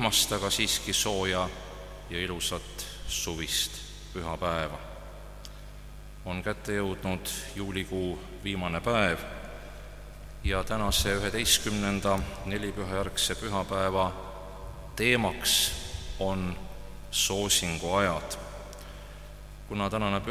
viimast, aga siiski sooja ja ilusat suvist pühapäeva. On kätte jõudnud juulikuu viimane päev ja tänase 11. nelipühajärgse pühapäeva teemaks on soosinguajad. Kuna tänane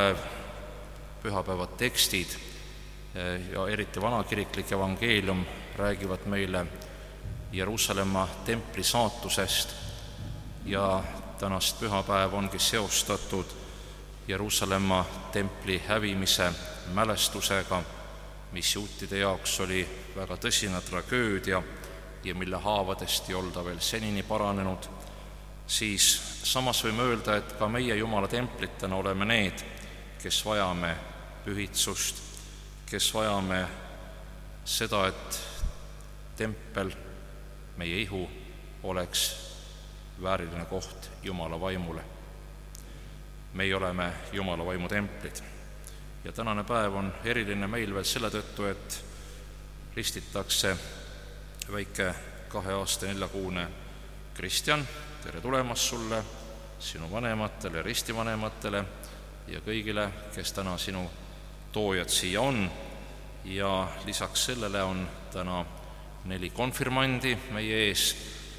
pühapäeva tekstid ja eriti vanakiriklik evangeelium räägivad meile Jeruusalemma templi saatusest ja tänast pühapäev ongi seostatud Jeruusalemma templi hävimise mälestusega, mis juutide jaoks oli väga tõsine tragöödia ja mille haavadest ei olda veel senini paranenud, siis samas võime öelda, et ka meie Jumala templitena oleme need, kes vajame pühitsust, kes vajame seda, et tempel, meie ihu, oleks vääriline koht Jumala vaimule. Meie oleme Jumala vaimu templid. Ja tänane päev on eriline meil veel selle tõttu, et ristitakse väike 2 aasta 4 kuune Kristjan. Tere tulemast sulle, sinu vanematele, ristivanematele ja kõigile, kes täna sinu toojad siia on. Ja lisaks sellele on täna 4 konfirmandi meie ees.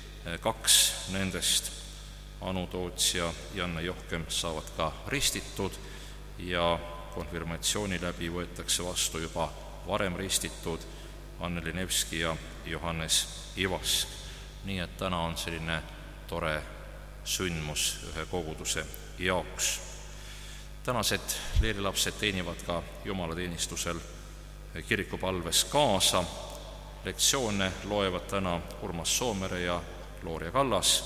2 nendest, Anu Toots ja Janne Johkem, saavad ka ristitud ja konfirmatsiooni läbi võetakse vastu juba varem ristitud Anneli Nevski ja Johannes Ivask. Nii et täna on selline tore sündmus ühe koguduse jaoks. Tänased leerilapsed teenivad ka jumalateenistusel kirikupalves kaasa. Lektsioone loevad täna Urmas Soomere ja Looria Kallas.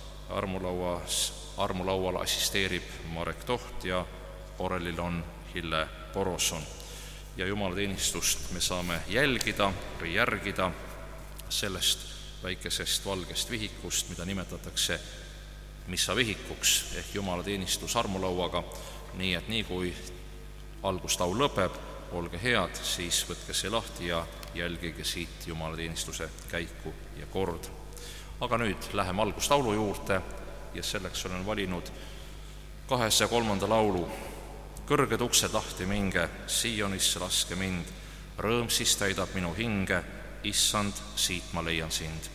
Armulaual assisteerib Marek Toht ja orelil on Hille Poroson. Ja jumalateenistust me saame jälgida või järgida sellest väikesest valgest vihikust, mida nimetatakse missavihikuks ehk jumalateenistus armulauaga. Nii et nii kui algustaul lõpeb, olge head, siis võtke see lahti ja jälgige siit jumalateenistuse käiku ja kord. Aga nüüd läheme algustaulu juurde ja selleks olen valinud 203. laulu. Kõrged uksed lahti minge, Sionisse laske mind, rõõm siis täidab minu hinge, issand, siit ma leian sind.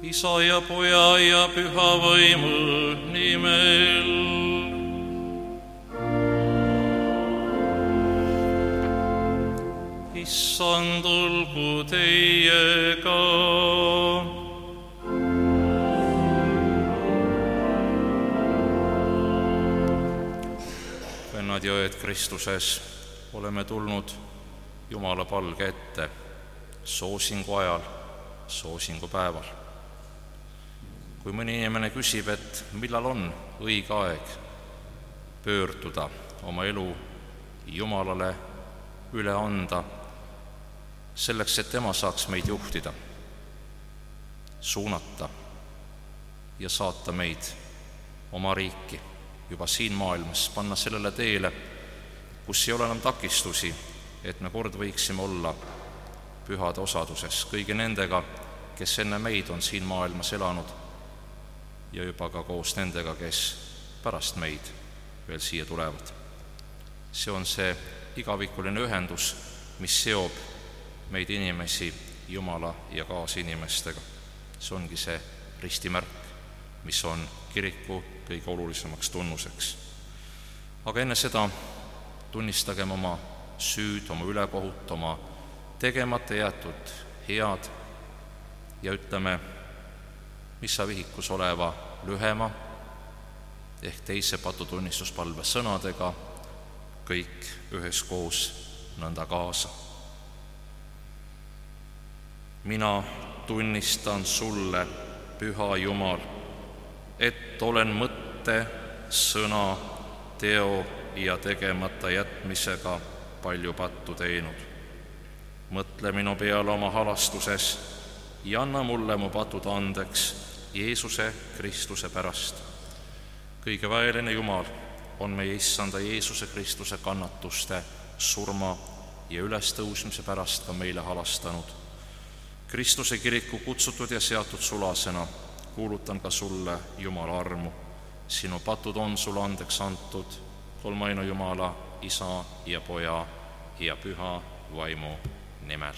Isa ja Poja ja Püha Vaimu nimel. Issand olgu teiega. Vennad ja õed Kristuses, oleme tulnud Jumala palge ette soosingu ajal, soosingu päeval. Kui mõni inimene küsib, et millal on õige aeg pöörduda oma elu Jumalale üle anda, selleks, et tema saaks meid juhtida, suunata ja saata meid oma riiki juba siin maailmas, panna sellele teele, kus ei ole enam takistusi, et me kord võiksime olla pühade osaduses kõigi nendega, kes enne meid on siin maailmas elanud ja juba ka koos nendega, kes pärast meid veel siia tulevad. See on see igavikuline ühendus, mis seob meid inimesi Jumala ja kaasinimestega. See ongi see ristimärk, mis on kiriku kõige olulisemaks tunnuseks. Aga enne seda tunnistagem oma süüd, oma ülekohut, oma tegemata jäetud head ja ütleme missa vihikus oleva lühema ehk teise patutunnistuspalve sõnadega kõik üheskoos nõnda kaasa. Mina tunnistan sulle, Püha Jumal, et olen mõtte, sõna, teo ja tegemata jätmisega palju pattu teinud. Mõtle minu peale oma halastuses ja anna mulle mu patud andeks Jeesuse Kristuse pärast. Kõige väeline Jumal on meie Issanda Jeesuse Kristuse kannatuste, surma ja ülestõusmise pärast ka meile halastanud. Kristuse kiriku kutsutud ja seatud sulasena kuulutan ka sulle Jumala armu. Sinu patud on sulle andeks antud kolmainu Jumala, Isa ja Poja ja Püha Vaimu nimel.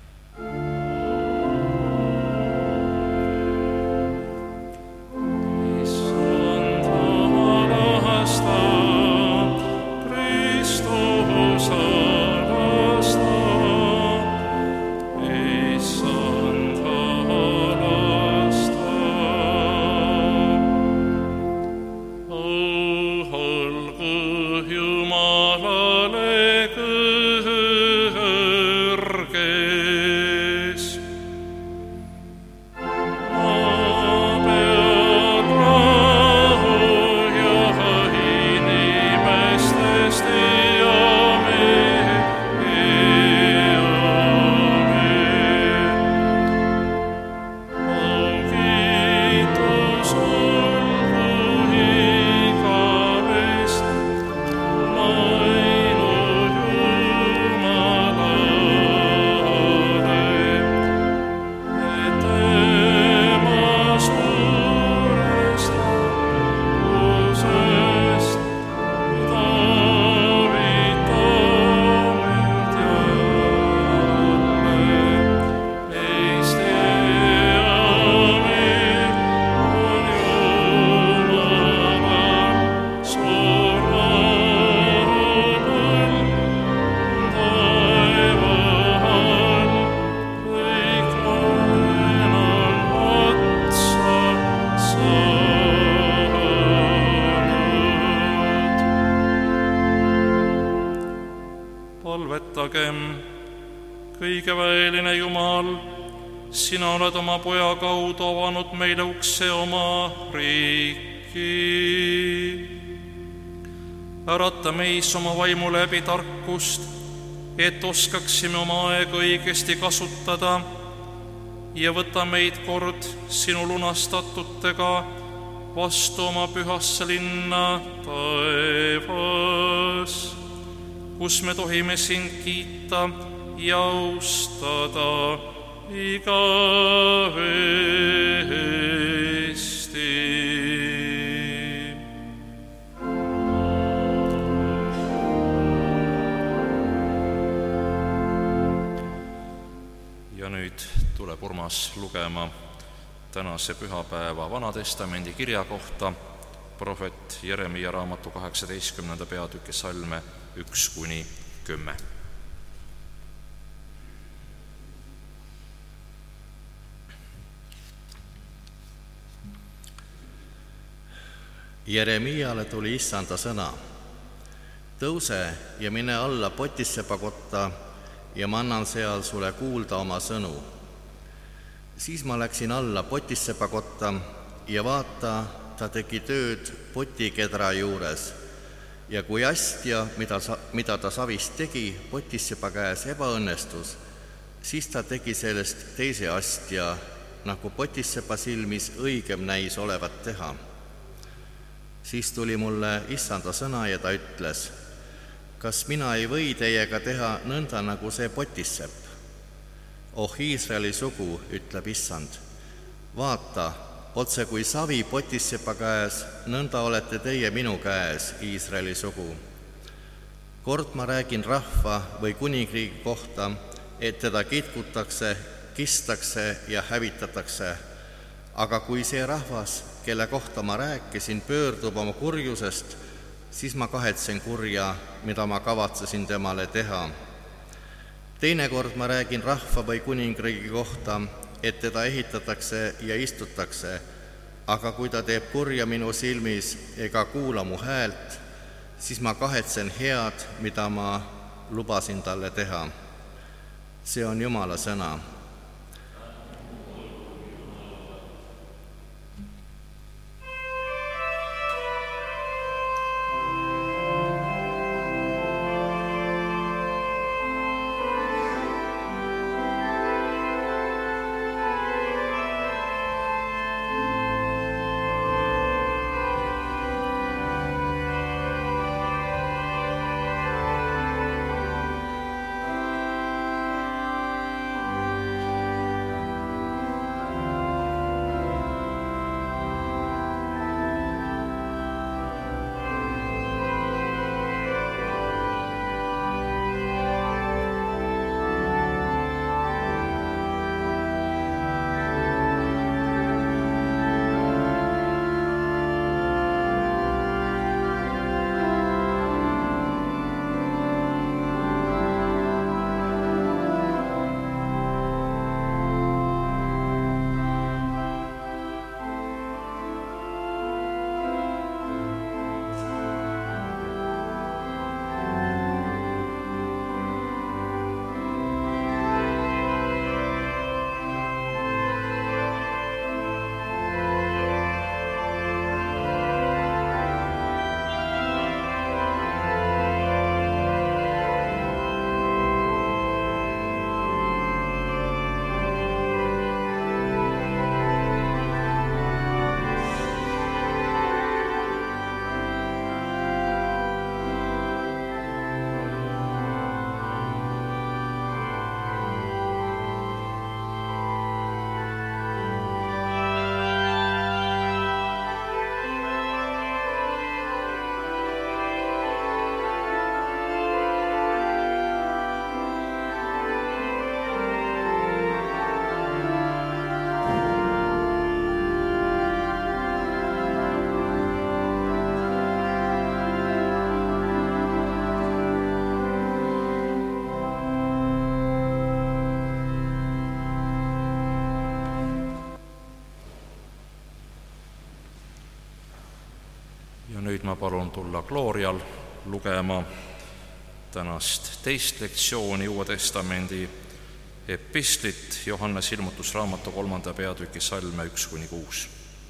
Kõigeväeline Jumal, sina oled oma Poja kaudu avanud meile ukse oma riiki. Ärata meis oma vaimu läbi tarkust, et oskaksime oma aega õigesti kasutada ja võta meid kord sinu lunastatutega vastu oma pühasse linna taevas, kus me tohime sind kiita ja austada igavesti. Ja nüüd tuleb Urmas lugema tänase pühapäeva Vanatestamendi kirja kohta prohvet Jeremia raamatu 18. peatüki salme 1-10. Jeremiale tuli Issanda sõna: tõuse ja mine alla Potissepa kotta ja ma annan seal sulle kuulda oma sõnu. Siis ma läksin alla Potissepa kotta ja vaata, ta tegi tööd potikedra juures ja kui astja, mida ta savist tegi, Potissepa käes ebaõnnestus, siis ta tegi sellest teise astja, nagu Potissepa silmis õigem näis olevat teha. Siis tuli mulle Issanda sõna ja ta ütles: kas mina ei või teiega teha nõnda nagu see Potissepp? Oh Iisraeli sugu, ütleb Issand, vaata, otse kui savi Potissepa käes, nõnda olete teie minu käes, Iisraeli sugu. Kord ma räägin rahva või kuningriigi kohta, et teda kitkutakse, kistakse ja hävitatakse. Aga kui see rahvas, kelle kohta ma rääkisin, pöördub oma kurjusest, siis ma kahetsen kurja, mida ma kavatsesin temale teha. Teinekord ma räägin rahva või kuningriigi kohta, et teda ehitatakse ja istutakse, aga kui ta teeb kurja minu silmis ega kuula mu häält, siis ma kahetsen head, mida ma lubasin talle teha. See on Jumala sõna. Nüüd ma palun tulla Glorial lugema tänast teist lektsiooni Uue Testamendi epistlit, Johannes ilmutusraamatu 3. peatüki salme 1-6.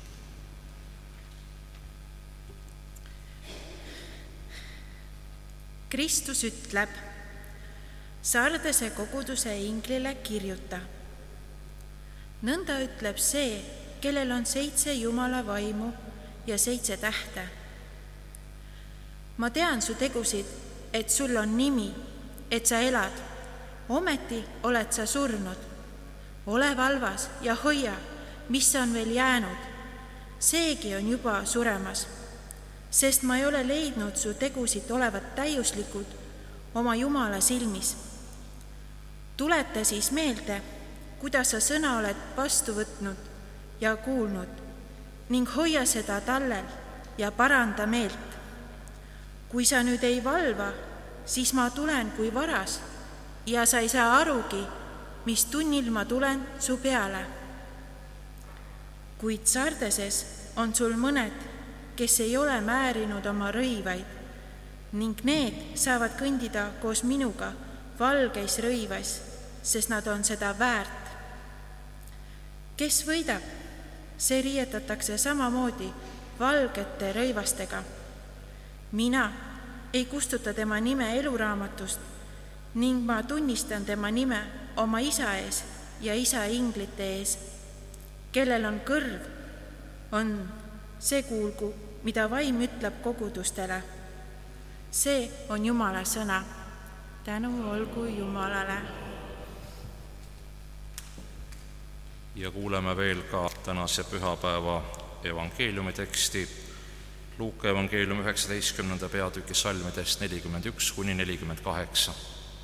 Kristus ütleb: Sardese koguduse inglile kirjuta. Nõnda ütleb see, kellel on 7 Jumala vaimu ja 7 tähte. Ma tean su tegusid, et sul on nimi, et sa elad, ometi oled sa surnud. Ole valvas ja hoia, mis on veel jäänud. Seegi on juba suremas, sest ma ei ole leidnud su tegusid olevat täiuslikud oma Jumala silmis. Tuleta siis meelde, kuidas sa sõna oled vastu võtnud ja kuulnud ning hoia seda tallel ja paranda meelt. Kui sa nüüd ei valva, siis ma tulen kui varas ja sa ei saa arugi, mis tunnil ma tulen su peale. Kuid Sardeses on sul mõned, kes ei ole määrinud oma rõivaid ning need saavad kõndida koos minuga valgeis rõivas, sest nad on seda väärt. Kes võidab, see riietatakse samamoodi valgete rõivastega. Mina ei kustuta tema nime eluraamatust ning ma tunnistan tema nime oma isa ees ja isa inglite ees. Kellel on kõrv, on see kuulgu, mida vaim ütleb kogudustele. See on Jumala sõna. Tänu olgu Jumalale. Ja kuuleme veel ka tänase pühapäeva evangeeliumi teksti, Luuka evangeeliumi 19. peatüki salmidest 41–48.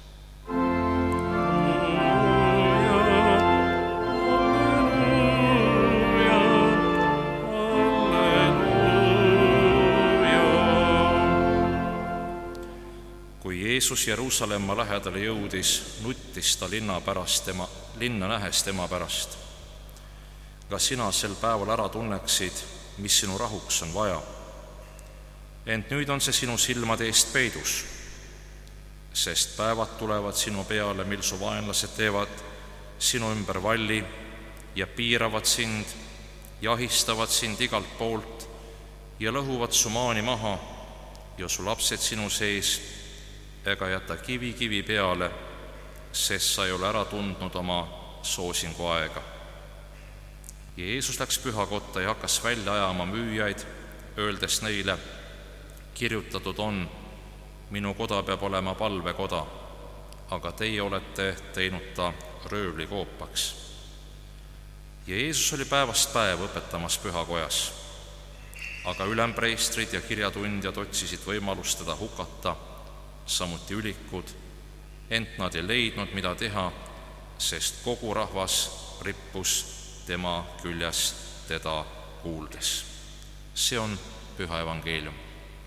Kui Jeesus Jeruusalemma lähedale jõudis, nuttis ta linna nähes tema pärast. Ka sina sel päeval ära tunneksid, mis sinu rahuks on vaja. Ent nüüd on see sinu silmade eest peidus, sest päevad tulevad sinu peale, mil su vaenlased teevad sinu ümber valli ja piiravad sind, jahistavad sind igalt poolt ja lõhuvad su maani maha ja su lapsed sinu sees ega jäta kivi peale, sest sa ei ole ära tundnud oma soosingu aega. Jeesus läks pühakotta ja hakkas välja ajama müüjaid, öeldes neile, kirjutatud on, minu koda peab olema palvekoda, aga teie olete teinud ta röövlikoopaks. Ja Jeesus oli päevast päev õpetamas pühakojas, aga ülempreestrid ja kirjatundjad otsisid võimalust teda hukata, samuti ülikud, ent nad ei leidnud, mida teha, sest kogu rahvas rippus tema küljest teda kuuldes. See on püha evangeelium.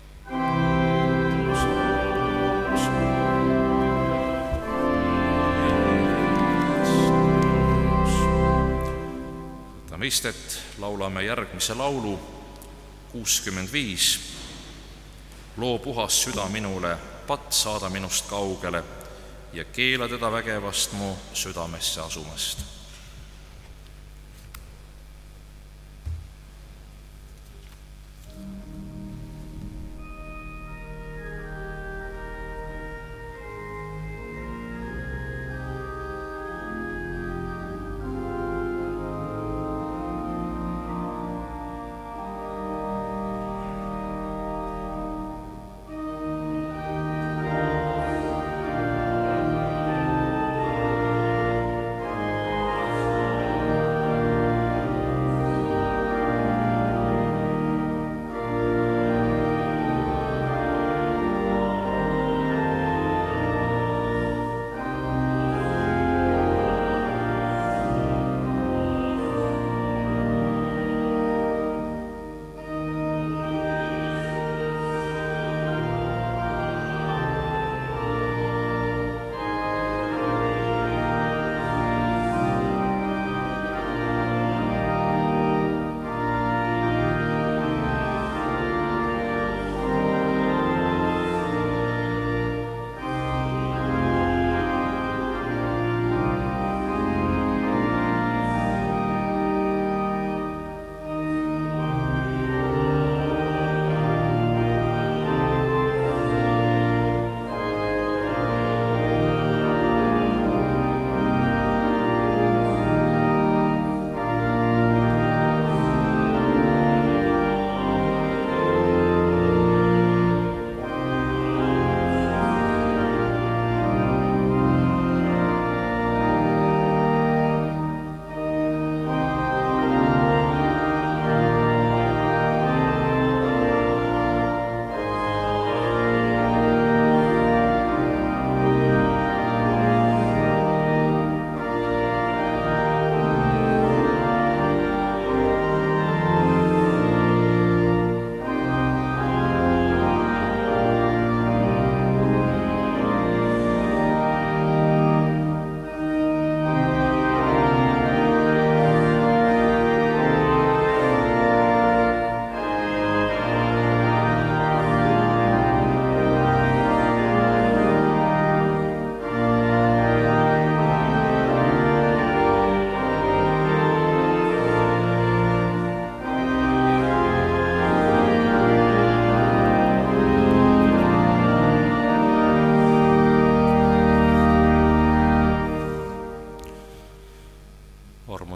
Võtame istet, laulame järgmise laulu 65. Loo puhas süda minule, patt saada minust kaugele ja keela teda vägevast mu südamesse asumast.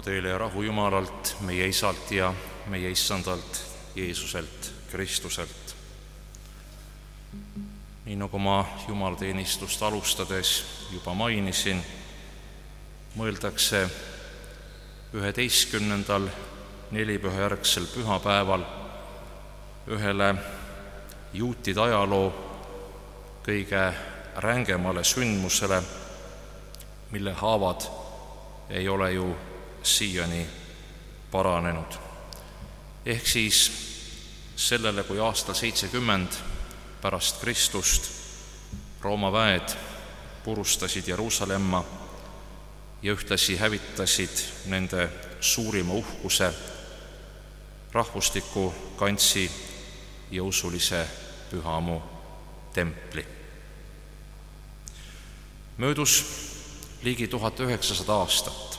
teile ja rahu Jumalalt, meie Isalt ja meie Issandalt Jeesuselt Kristuselt. Nii nagu ma jumalateenistust alustades juba mainisin, mõeldakse 11. nelipühajärgsel pühapäeval ühele juutide ajaloo kõige rängemale sündmusele, mille haavad ei ole ju siiani paranenud. Ehk siis sellele, kui aastal 70 pärast Kristust Rooma väed purustasid Jeruusalemma ja ühtlasi hävitasid nende suurima uhkuse, rahvusliku kantsi ja usulise pühamu templi. Möödus ligi 1900 aastat.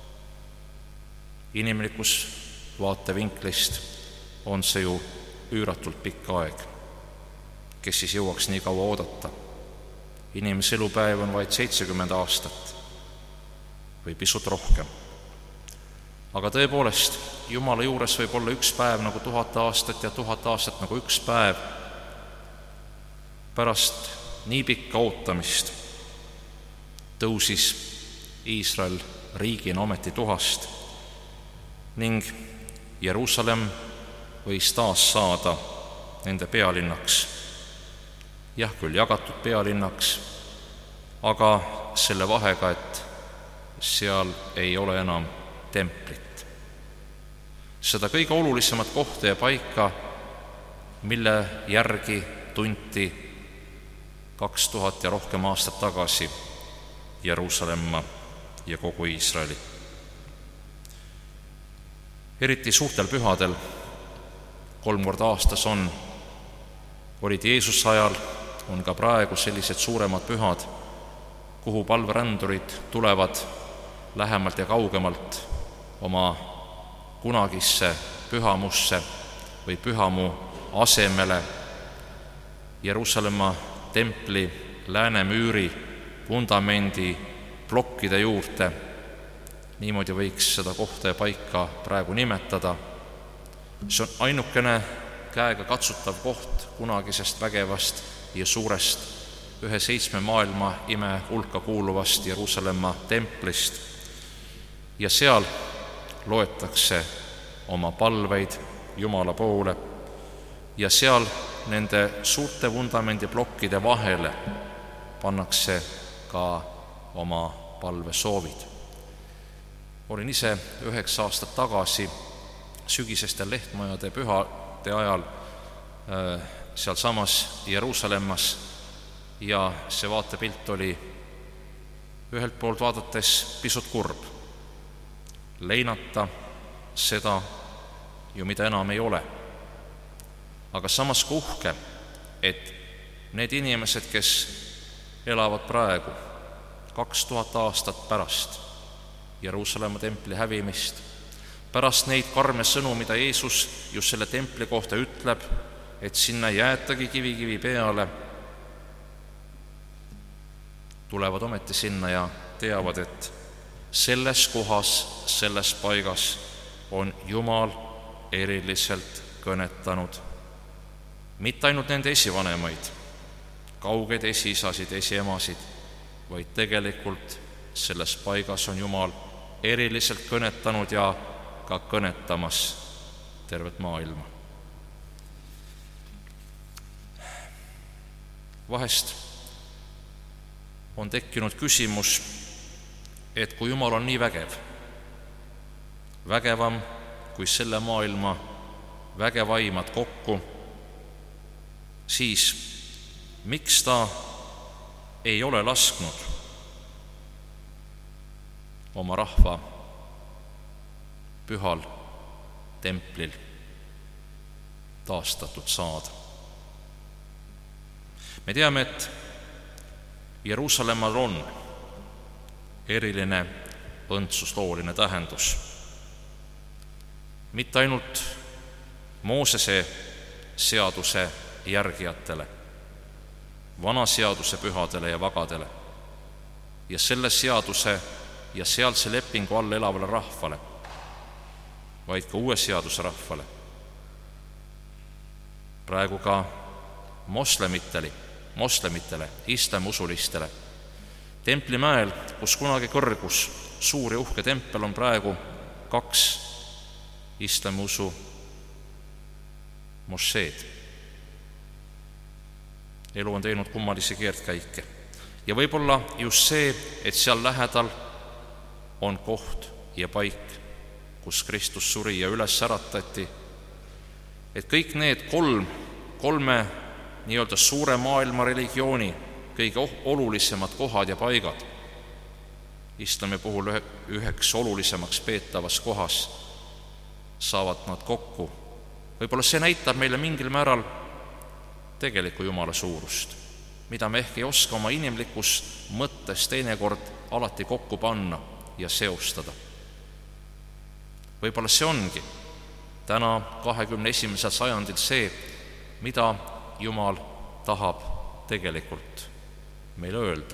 Inimlikust vaatevinklist on see ju üüratult pikk aeg. Kes siis jõuaks nii kaua oodata? Inimese elupäev on vaid 70 aastat või pisut rohkem. Aga tõepoolest, Jumala juures võib olla üks päev nagu 1000 aastat ja 1000 aastat nagu üks päev. Pärast nii pikka ootamist tõusis Iisrael riigina ametituhast ning Jeruusalemm võis taas saada nende pealinnaks. Jah, küll jagatud pealinnaks, aga selle vahega, et seal ei ole enam templit. Seda kõige olulisemat kohta ja paika, mille järgi tunti 2000 ja rohkem aastat tagasi Jeruusalemma ja kogu Iisraeli. Eriti suurtel pühadel, 3 korda aastas olid Jeesuse ajal, on ka praegu sellised suuremad pühad, kuhu palverändurid tulevad lähemalt ja kaugemalt oma kunagisse pühamusse või pühamu asemele Jeruusalemma templi läänemüüri vundamendi plokkide juurde. Niimoodi võiks seda kohta ja paika praegu nimetada. See on ainukene käega katsutav koht kunagisest vägevast ja suurest 7 maailma ime hulka kuuluvast Jeruusalemma templist. Ja seal loetakse oma palveid Jumala poole ja seal nende suurte vundamendiplokkide vahele pannakse ka oma palvesoovid. Olin ise 9 aastat tagasi sügisestel lehtmajade pühade ajal sealsamas Jeruusalemmas ja see vaatepilt oli ühelt poolt vaadates pisut kurb. Leinata seda ju mida enam ei ole. Aga samas ka uhke, et need inimesed, kes elavad praegu 2000 aastat pärast Jeruusalemma templi hävimist, pärast neid karme sõnu, mida Jeesus just selle templi kohta ütleb, et sinna jäetagi kivi peale, tulevad ometi sinna ja teavad, et selles kohas, selles paigas on Jumal eriliselt kõnetanud mitte ainult nende esivanemaid, kaugeid esiisasid, esiemasid, vaid tegelikult selles paigas on Jumal eriliselt kõnetanud ja ka kõnetamas tervet maailma. Vahest on tekkinud küsimus, et kui Jumal on nii vägev, vägevam kui selle maailma vägevaimad kokku, siis miks ta ei ole lasknud oma rahva pühal templil taastatud saada? Me teame, et Jeruusalemmal on eriline õndsuslooline tähendus. Mitte ainult Moosese seaduse järgijatele, vana seaduse pühadele ja vagadele ja selle seaduse ja sealse lepingu all elavale rahvale, vaid ka uue seaduse rahvale. Praegu ka moslemitele, islamiusulistele. Templimäel, kus kunagi kõrgus suur ja uhke tempel, on praegu 2 islamiusu mošeed. Elu on teinud kummalisi keerdkäike. Ja võib-olla just see, et seal lähedal on koht ja paik, kus Kristus suri ja üles äratati, et kõik need kolme nii-öelda suure maailma religiooni kõige olulisemad kohad ja paigad, islami puhul üheks olulisemaks peetavas kohas, saavad nad kokku. Võib-olla see näitab meile mingil määral tegeliku Jumala suurust, mida me ehk ei oska oma inimlikus mõttes teinekord alati kokku panna ja seostada. Võib-olla see ongi täna 21. sajandil see, mida Jumal tahab tegelikult meile öelda,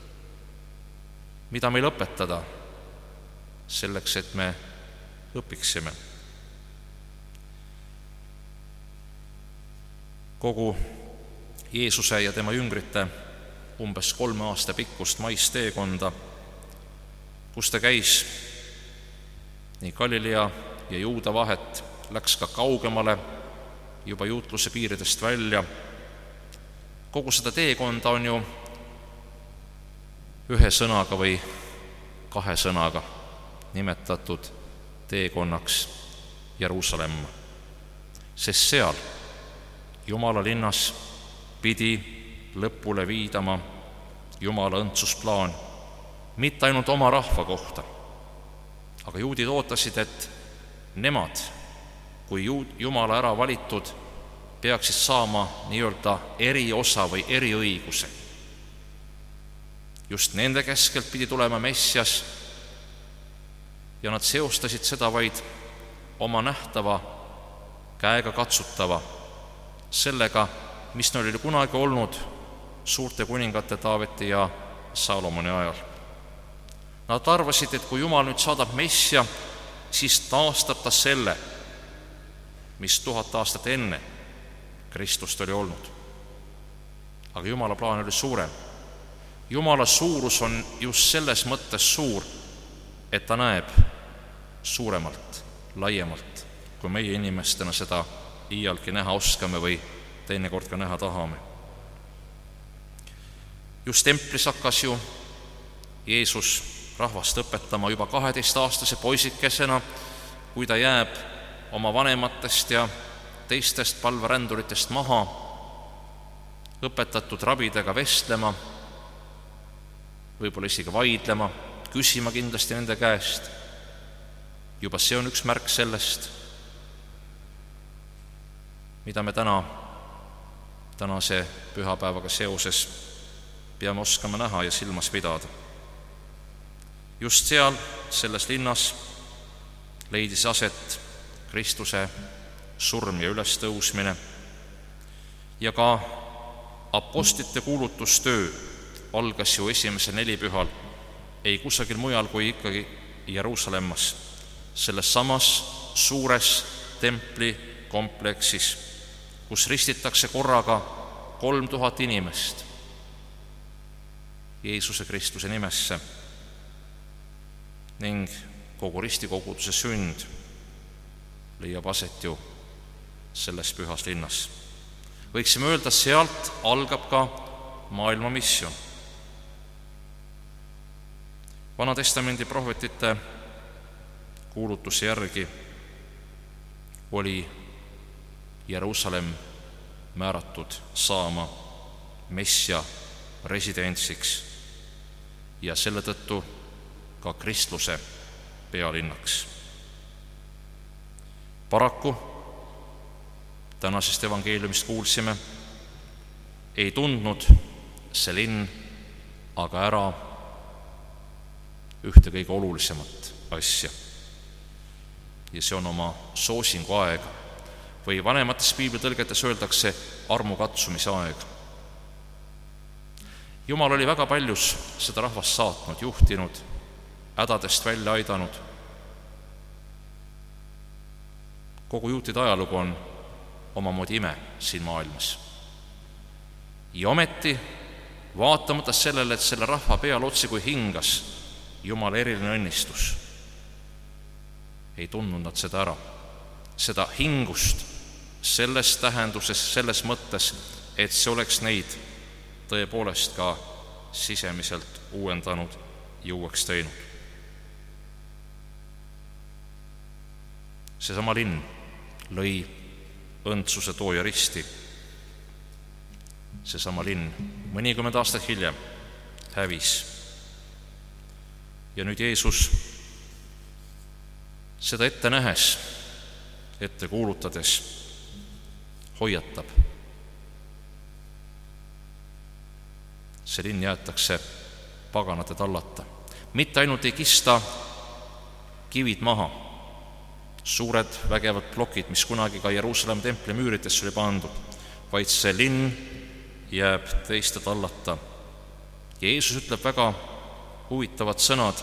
mida meil õpetada selleks, et me õpiksime. Kogu Jeesuse ja tema jüngrite umbes 3 aasta pikkust maisteekonda, kus ta käis nii Galilea ja Juuda vahet, läks ka kaugemale juba juutluse piiridest välja. Kogu seda teekonda on ju ühe sõnaga või 2 sõnaga nimetatud teekonnaks Jeruusalemma, sest seal Jumala linnas pidi lõpule viidama Jumala õndsusplaan mitte ainult oma rahva kohta, aga juudid ootasid, et nemad, kui Jumala ära valitud, peaksid saama nii-öelda eriosa või eriõiguse. Just nende keskelt pidi tulema Messias ja nad seostasid seda vaid oma nähtava, käega katsutava, sellega, mis neil oli kunagi olnud suurte kuningate Taaveti ja Salomoni ajal. Nad arvasid, et kui Jumal nüüd saadab Messia, siis taastab ta selle, mis 1000 aastat enne Kristust oli olnud. Aga Jumala plaan oli suurem. Jumala suurus on just selles mõttes suur, et ta näeb suuremalt, laiemalt, kui meie inimestena seda iialgi näha oskame või teinekord ka näha tahame. Just templis hakkas ju Jeesus rahvast õpetama juba 12-aastase poisikesena, kui ta jääb oma vanematest ja teistest palveränduritest maha, õpetatud rabidega vestlema, võib-olla isegi vaidlema, küsima kindlasti nende käest. Juba see on üks märk sellest, mida me tänase pühapäevaga seoses peame oskama näha ja silmas pidada. Just seal, selles linnas, leidis aset Kristuse surm ja ülestõusmine ja ka apostlite kuulutustöö algas ju esimesel 4 pühal ei kusagil mujal kui ikkagi Jeruusalemmas, selles samas suures templikompleksis, kus ristitakse korraga 3000 inimest Jeesuse Kristuse nimesse ning kogu ristikoguduse sünd leiab aset ju selles pühas linnas. Võiksime öelda, sealt algab ka maailma missioon. Vanatestamendi prohvetite kuulutuse järgi oli Jeruusalemm määratud saama Messia residentsiks ja selle tõttu ka kristluse pealinnaks. Paraku tänasest evangeeliumist kuulsime, ei tundnud see linn aga ära ühte kõige olulisemat asja. Ja see on oma soosingu aeg või vanemates piiblitõlgetes öeldakse armukatsumise aeg. Jumal oli väga paljus seda rahvast saatnud, juhtinud, hädadest välja aidanud. Kogu juutide ajalugu on omamoodi ime siin maailmas. Ja ometi, vaatamata sellele, et selle rahva peal otsi kui hingas Jumala eriline õnnistus, ei tundnud nad seda ära, seda hingust selles tähenduses, selles mõttes, et see oleks neid tõepoolest ka sisemiselt uuendanud ja uueks teinud. Seesama linn lõi õndsuse tooja risti. Seesama linn mõnikümmend aastat hiljem hävis. Ja nüüd Jeesus seda ette nähes, ette kuulutades, hoiatab. See linn jäetakse paganate tallata. Mitte ainult ei kista kivid maha, suured vägevad plokid, mis kunagi ka Jeruusalemma templi müüritesse oli pandud, vaid see linn jääb teiste tallata. Jeesus ütleb väga huvitavad sõnad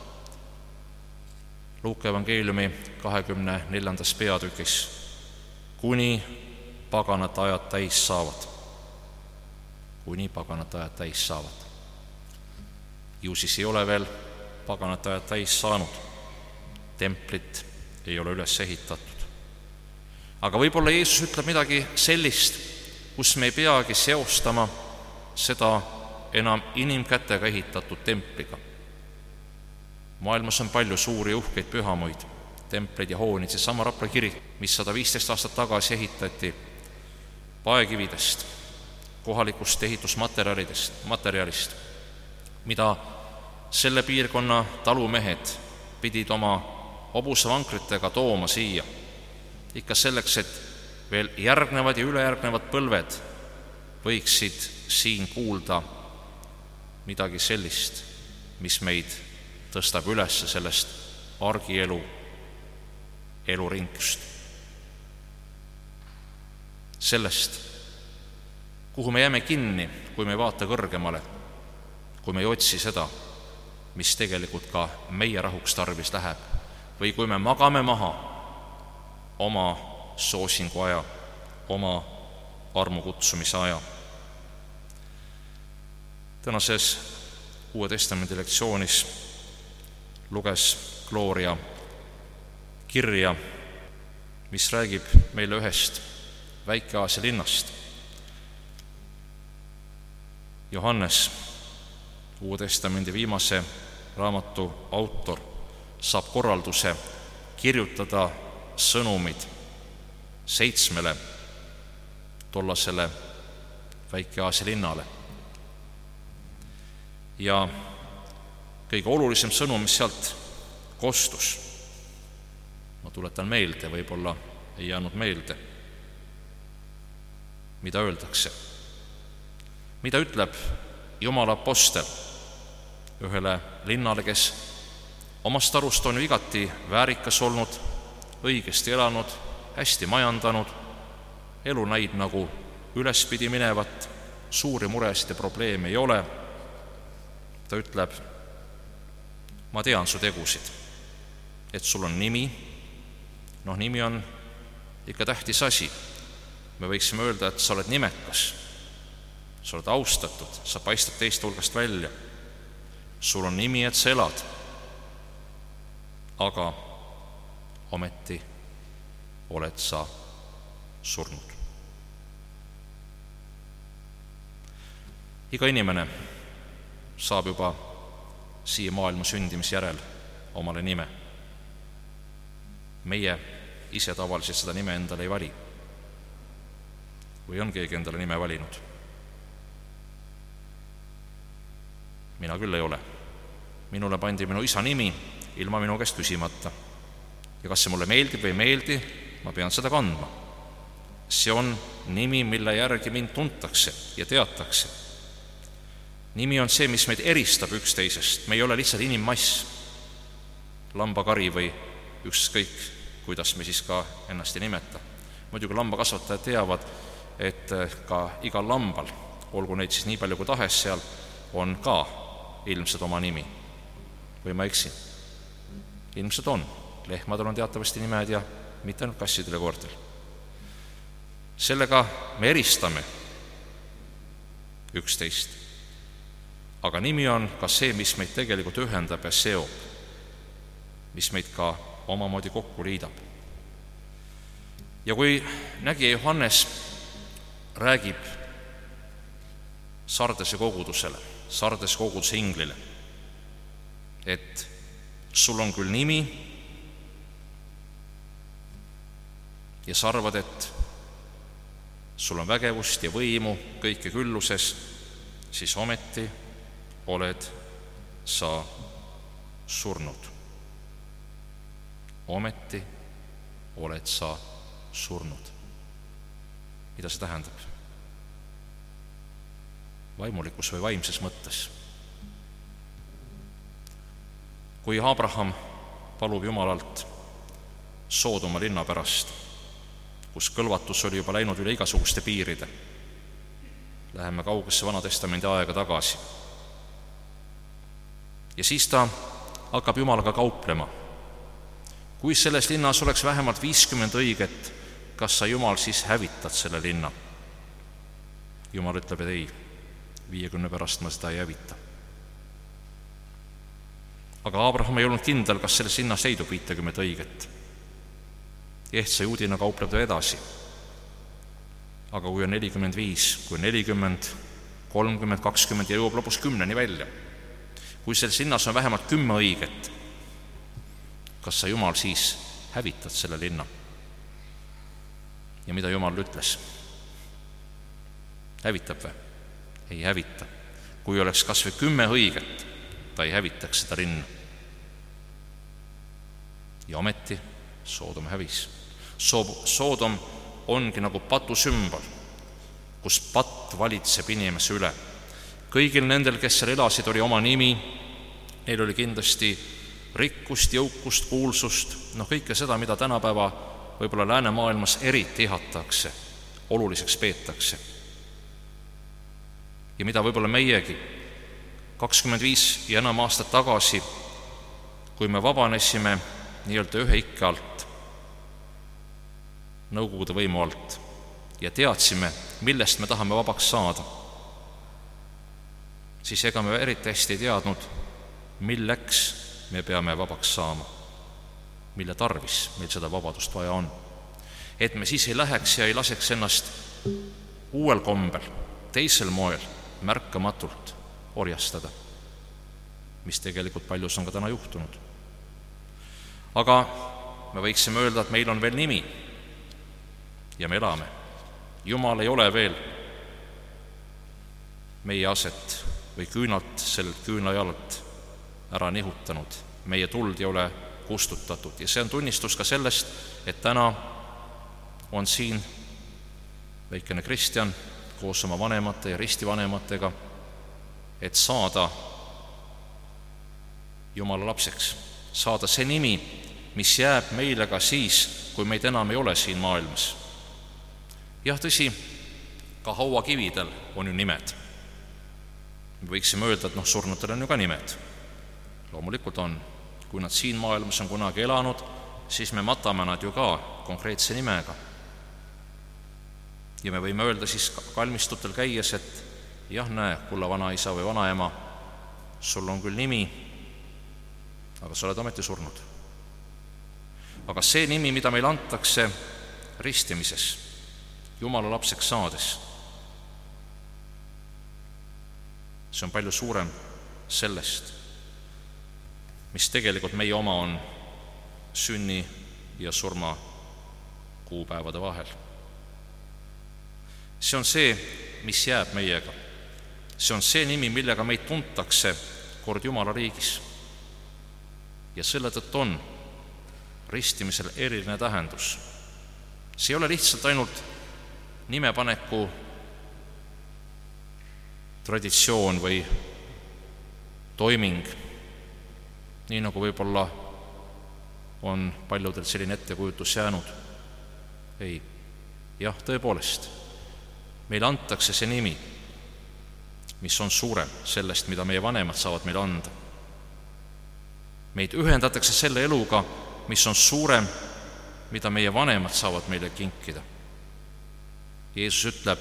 Luuka evangeeliumi 24. peatükis, kuni paganate ajad täis saavad. Kuni paganate ajad täis saavad. Ju siis ei ole veel paganate ajad täis saanud. Templit ei ole üles ehitatud. Aga võib-olla Jeesus ütleb midagi sellist, kus me ei peagi seostama seda enam inimkätega ehitatud templiga. Maailmas on palju suuri uhkeid pühamuid, templeid ja hoonid, seesama Rapla kirik, mis 115 aastat tagasi ehitati paekividest, kohalikust ehitusmaterjalist, mida selle piirkonna talumehed pidid oma hobusavankritega tooma siia, ikka selleks, et veel järgnevad ja ülejärgnevad põlved võiksid siin kuulda midagi sellist, mis meid tõstab üles sellest argielu eluringust. Sellest, kuhu me jääme kinni, kui me ei vaata kõrgemale, kui me ei otsi seda, mis tegelikult ka meie rahuks tarvis läheb, või kui me magame maha oma soosingu aja, oma armukutsumise aja. Tänases Uue Testamendi lektsioonis luges Gloria kirja, mis räägib meile ühest Väike-Aasia linnast. Johannes, Uue Testamendi viimase raamatu autor, saab korralduse kirjutada sõnumid 7 tollasele Väike-Aasia linnale. Ja kõige olulisem sõnum, mis sealt kostus, ma tuletan meelde, võib-olla ei jäänud meelde, mida öeldakse. Mida ütleb Jumala apostel ühele linnale, kes omast arust on ju igati väärikas olnud, õigesti elanud, hästi majandanud, elu näib nagu ülespidi minevat, suuri muresid ja probleeme ei ole. Ta ütleb, ma tean su tegusid, et sul on nimi. Nimi on ikka tähtis asi. Me võiksime öelda, et sa oled nimekas, sa oled austatud, sa paistad teiste hulgast välja. Sul on nimi, et sa elad. Aga ometi oled sa surnud. Iga inimene saab juba siia maailma sündimise järel omale nime. Meie ise tavaliselt seda nime endale ei vali. Või on keegi endale nime valinud? Mina küll ei ole. Minule pandi minu isa nimi ilma minu käest küsimata. Ja kas see mulle meeldib või ei meeldi, ma pean seda kandma. See on nimi, mille järgi mind tuntakse ja teatakse. Nimi on see, mis meid eristab üksteisest. Me ei ole lihtsalt inimmass, lambakari või ükskõik, kuidas me siis ka ennast ei nimeta. Muidugi lambakasvatajad teavad, et ka igal lambal, olgu neid siis nii palju kui tahes seal, on ka ilmselt oma nimi. Või ma eksin? ilmselt on. Lehmadel on teatavasti nimed ja mitte ainult kassidel ja koertel. Sellega me eristame üksteist. Aga nimi on ka see, mis meid tegelikult ühendab ja seob, mis meid ka omamoodi kokku liidab. Ja kui nägija Johannes räägib Sardese kogudusele, Sardese koguduse inglile, et sul on küll nimi ja sa arvad, et sul on vägevust ja võimu kõike külluses, siis ometi oled sa surnud. Ometi oled sa surnud. Mida see tähendab? Vaimulikus või vaimses mõttes. Kui Abraham palub Jumalalt Soodoma linna pärast, kus kõlvatus oli juba läinud üle igasuguste piiride, läheme kaugesse Vanatestamendi aega tagasi, ja siis ta hakkab Jumalaga kauplema. Kui selles linnas oleks vähemalt 50 õiget, kas sa, Jumal, siis hävitad selle linna? Jumal ütleb, et ei, 50 pärast ma seda ei hävita. Aga Abraham ei olnud kindel, kas selles linnas leidub 50 õiget. Ehtsa juudina kaupleb ta edasi. Aga kui on 45, kui 40, 30, 20 ja jõuab lõpus 10 välja, kui selles linnas on vähemalt 10 õiget, kas sa, Jumal, siis hävitad selle linna? Ja mida Jumal ütles? Hävitab või? Ei hävita. Kui oleks kas või 10 õiget, ta ei hävitaks seda linna. Ja ometi Soodom hävis. Soodom ongi nagu patu sümbol, kus patt valitseb inimese üle. Kõigil nendel, kes seal elasid, oli oma nimi, neil oli kindlasti rikkust, jõukust, kuulsust, kõike seda, mida tänapäeva võib-olla läänemaailmas eriti ihatakse, oluliseks peetakse. Ja mida võib-olla meiegi 25 ja enam aastat tagasi, kui me vabanesime nii-öelda ühe ikke alt, Nõukogude võimu alt, ja teadsime, millest me tahame vabaks saada, siis ega me eriti hästi ei teadnud, milleks me peame vabaks saama, mille tarvis meil seda vabadust vaja on. Et me siis ei läheks ja ei laseks ennast uuel kombel, teisel moel, märkamatult orjastada, mis tegelikult paljus on ka täna juhtunud. Aga me võiksime öelda, et meil on veel nimi ja me elame. Jumal ei ole veel meie aset või küünalt sellelt küünlajalalt ära nihutanud, meie tuld ei ole kustutatud ja see on tunnistus ka sellest, et täna on siin väikene Kristjan koos oma vanemate ja ristivanematega, et saada Jumala lapseks, saada see nimi, mis jääb meile ka siis, kui meid enam ei ole siin maailmas. Jah, tõsi, ka hauakividel on ju nimed. Me võiksime öelda, et surnutel on ju ka nimed. Loomulikult on. Kui nad siin maailmas on kunagi elanud, siis me matame nad ju ka konkreetse nimega. Ja me võime öelda siis kalmistutel käies, et jah, näe, kulla vanaisa või vanaema, sul on küll nimi, aga sa oled ometi surnud. Aga see nimi, mida meil antakse ristimises, Jumala lapseks saades, see on palju suurem sellest, mis tegelikult meie oma on sünni ja surma kuupäevade vahel. See on see, mis jääb meiega. See on see nimi, millega meid tuntakse kord Jumala riigis. Ja selle tõttu on ristimisel eriline tähendus. See ei ole lihtsalt ainult nimepaneku traditsioon või toiming, nii nagu võib-olla on paljudel selline ettekujutus jäänud. Ei, jah, tõepoolest, meile antakse see nimi, mis on suurem sellest, mida meie vanemad saavad meile anda. Meid ühendatakse selle eluga, mis on suurem, mida meie vanemad saavad meile kinkida. Jeesus ütleb,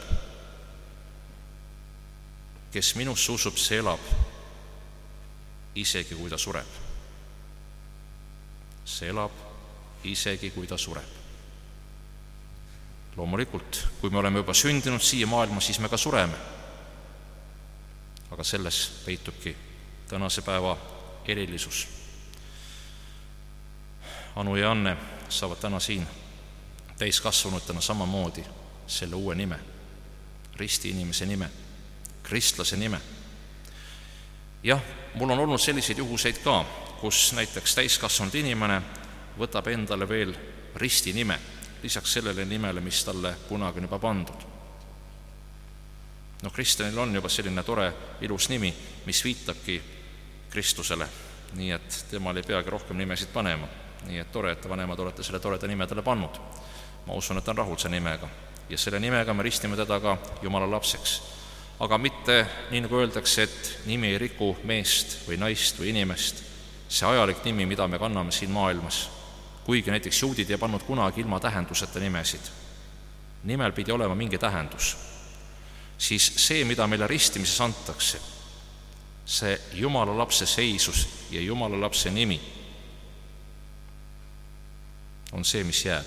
kes minusse usub, see elab, isegi kui ta sureb. See elab, isegi kui ta sureb. Loomulikult, kui me oleme juba sündinud siia maailma, siis me ka sureme. Aga selles peitubki tänase päeva erilisus. Anu ja Anne saavad täna siin täiskasvanutena samamoodi selle uue nime, risti inimese nime, kristlase nime. Jah, mul on olnud selliseid juhuseid ka, kus näiteks täiskasvanud inimene võtab endale veel risti nime, lisaks sellele nimele, mis talle kunagi on juba pandud. Kristjanil on juba selline tore, ilus nimi, mis viitabki Kristusele, nii et temal ei peagi rohkem nimesid panema. Nii et tore, et vanemad olete selle toreda nime talle pannud. Ma usun, et ta on rahul selle nimega. Ja selle nimega me ristime teda ka Jumala lapseks. Aga mitte, nii nagu öeldakse, et nimi ei riku meest või naist või inimest. See ajalik nimi, mida me kanname siin maailmas, kuigi näiteks juudid ei pannud kunagi ilma tähenduseta nimesid. Nimel pidi olema mingi tähendus. Siis see, mida meile ristimises antakse, see Jumala lapse seisus ja Jumala lapse nimi on see, mis jääb,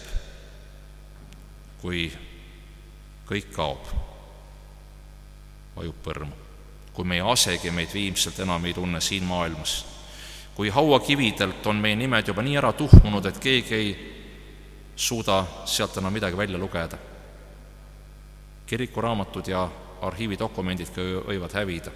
kui kõik kaob, vajub põrmu, kui meie asegi meid viimselt enam ei tunne siin maailmas, kui hauakividelt on meie nimed juba nii ära tuhmunud, et keegi ei suuda sealt enam midagi välja lugeda. Kirikuraamatud ja arhiividokumendid võivad hävida,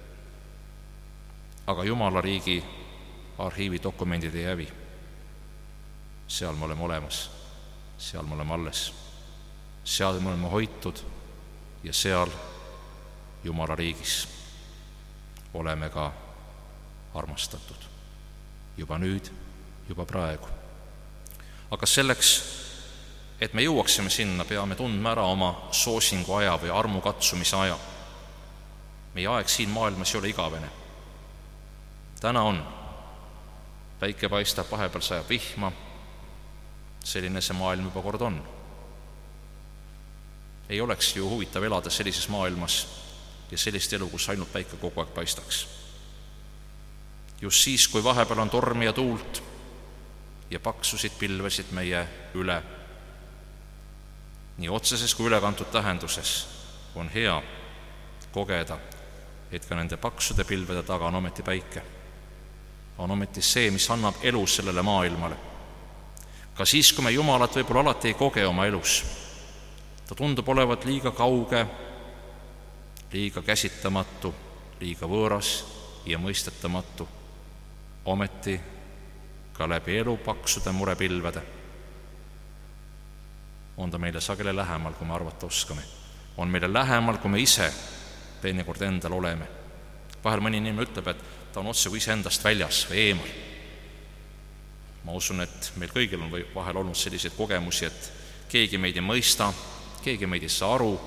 aga Jumala riigi arhiividokumendid ei hävi. Seal me oleme olemas, seal me oleme alles, seal me oleme hoitud ja seal Jumala riigis oleme ka armastatud. Juba nüüd, juba praegu. Aga selleks, et me jõuaksime sinna, peame tundma ära oma soosingu aja või armu katsumise aja. Meie aeg siin maailmas ei ole igavene. Täna on, päike paistab, vahepeal sajab vihma, selline see maailm juba kord on. Ei oleks ju huvitav elada sellises maailmas ja sellist elu, kus ainult päike kogu aeg paistaks. Just siis, kui vahepeal on tormi ja tuult ja paksusid pilvesid meie üle, nii otseses kui ülekantud tähenduses on hea kogeda, et ka nende paksude pilvede taga on ometi päike. On ometi see, mis annab elu sellele maailmale. Ka siis, kui me Jumalat võib-olla alati ei koge oma elus, ta tundub olevat liiga kauge, liiga käsitamatu, liiga võõras ja mõistetamatu, ometi ka läbi elu paksude murepilvede on ta meile sageli lähemal, kui me arvata oskame. On meile lähemal, kui me ise teinekord endal oleme. Vahel mõni inimene ütleb, et ta on otse kui ise endast väljas või eemal. Ma usun, et meil kõigil on vahel olnud selliseid kogemusi, et keegi meid ei mõista, keegi meid ei saa aru.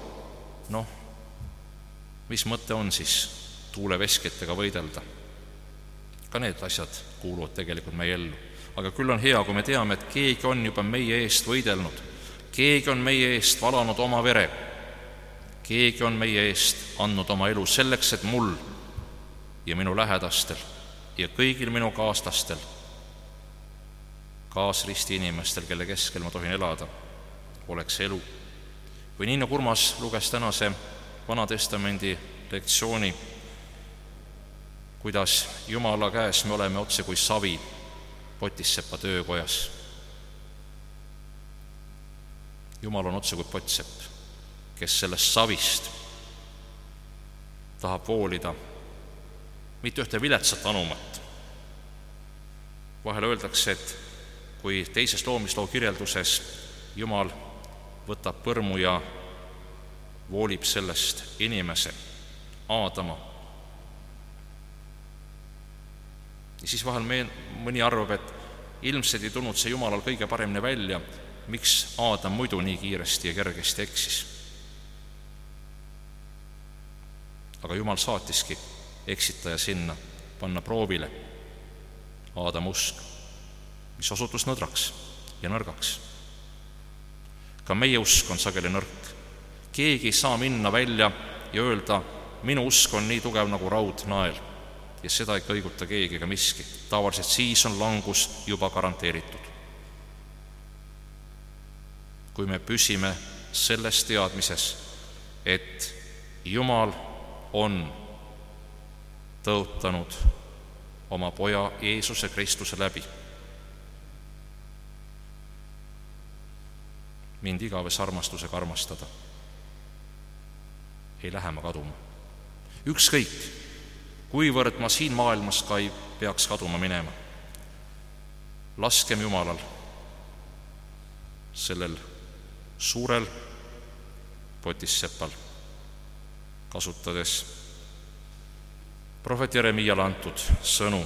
Mis mõte on siis tuulevesketega võidelda? Ka need asjad kuuluvad tegelikult meie ellu. Aga küll on hea, kui me teame, et keegi on juba meie eest võidelnud, keegi on meie eest valanud oma vere, keegi on meie eest andnud oma elu selleks, et mul ja minu lähedastel ja kõigil minu kaaslastel, kaasristi inimestel, kelle keskel ma tohin elada, oleks elu. Või nii nagu Urmas luges tänase Vanatestamendi lektsiooni, kuidas Jumala käes me oleme otse kui savi potissepa töökojas. Jumal on otse kui pottsepp, kes sellest savist tahab voolida mitte ühte viletsat anumat. Vahel öeldakse, et kui teises loomisloo kirjelduses Jumal võtab põrmu ja voolib sellest inimese, Aadama, ja siis vahel mõni arvab, et ilmselt ei tulnud see Jumalal kõige paremini välja, miks Aadam muidu nii kiiresti ja kergesti eksis. Aga Jumal saatiski eksitaja sinna, panna proovile, Aadama usk, mis osutus nõdraks ja nõrgaks. Ka meie usk on sageli nõrk. Keegi ei saa minna välja ja öelda, minu usk on nii tugev nagu raudnael, ja seda ei kõiguta keegi ega miski. Tavaliselt siis on langus juba garanteeritud. Kui me püsime selles teadmises, et Jumal on tõotanud oma poja Jeesuse Kristuse läbi mind igavese armastusega armastada, ei lähe ma kaduma. Ükskõik, kuivõrd ma siin maailmas ka ei peaks kaduma minema. Laskem Jumalal sellel suurel potissepal, kasutades prohvet Jeremiale antud sõnu,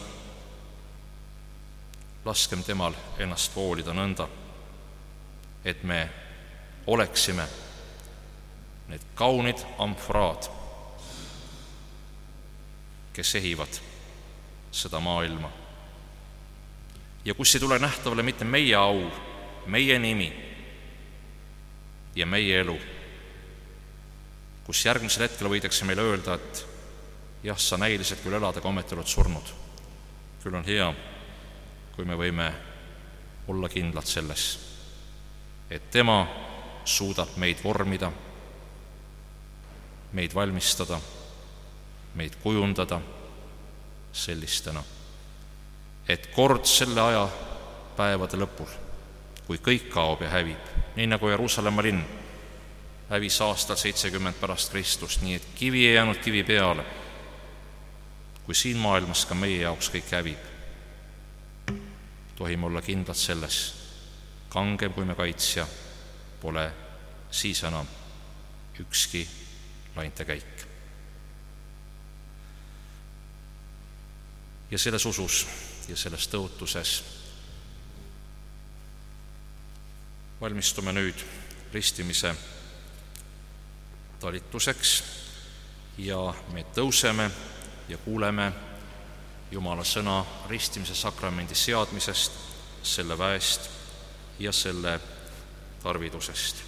laskem temal ennast voolida nõnda, et me oleksime need kaunid amfraad, kes ehivad seda maailma. Ja kus ei tule nähtavale mitte meie au, meie nimi ja meie elu, kus järgmisel hetkel võidakse meile öelda, et jah, sa näiliselt küll elad, aga ometi oled surnud. Küll on hea, kui me võime olla kindlad selles, et tema suudab meid vormida, meid valmistada, meid kujundada sellistena, et kord selle aja päevade lõpul, kui kõik kaob ja hävib, nii nagu Jeruusalemma linn hävis aastal 70 pärast Kristust, nii et kivi ei jäänud kivi peale, kui siin maailmas ka meie jaoks kõik hävib, tohime olla kindlad selles, kangem kui me kaitsja pole siis enam ükski laintekäik. Ja selles usus ja selles tõotuses valmistume nüüd ristimise talituseks ja me tõuseme ja kuuleme Jumala sõna ristimise sakramendi seadmisest, selle väest ja selle tarvidusest.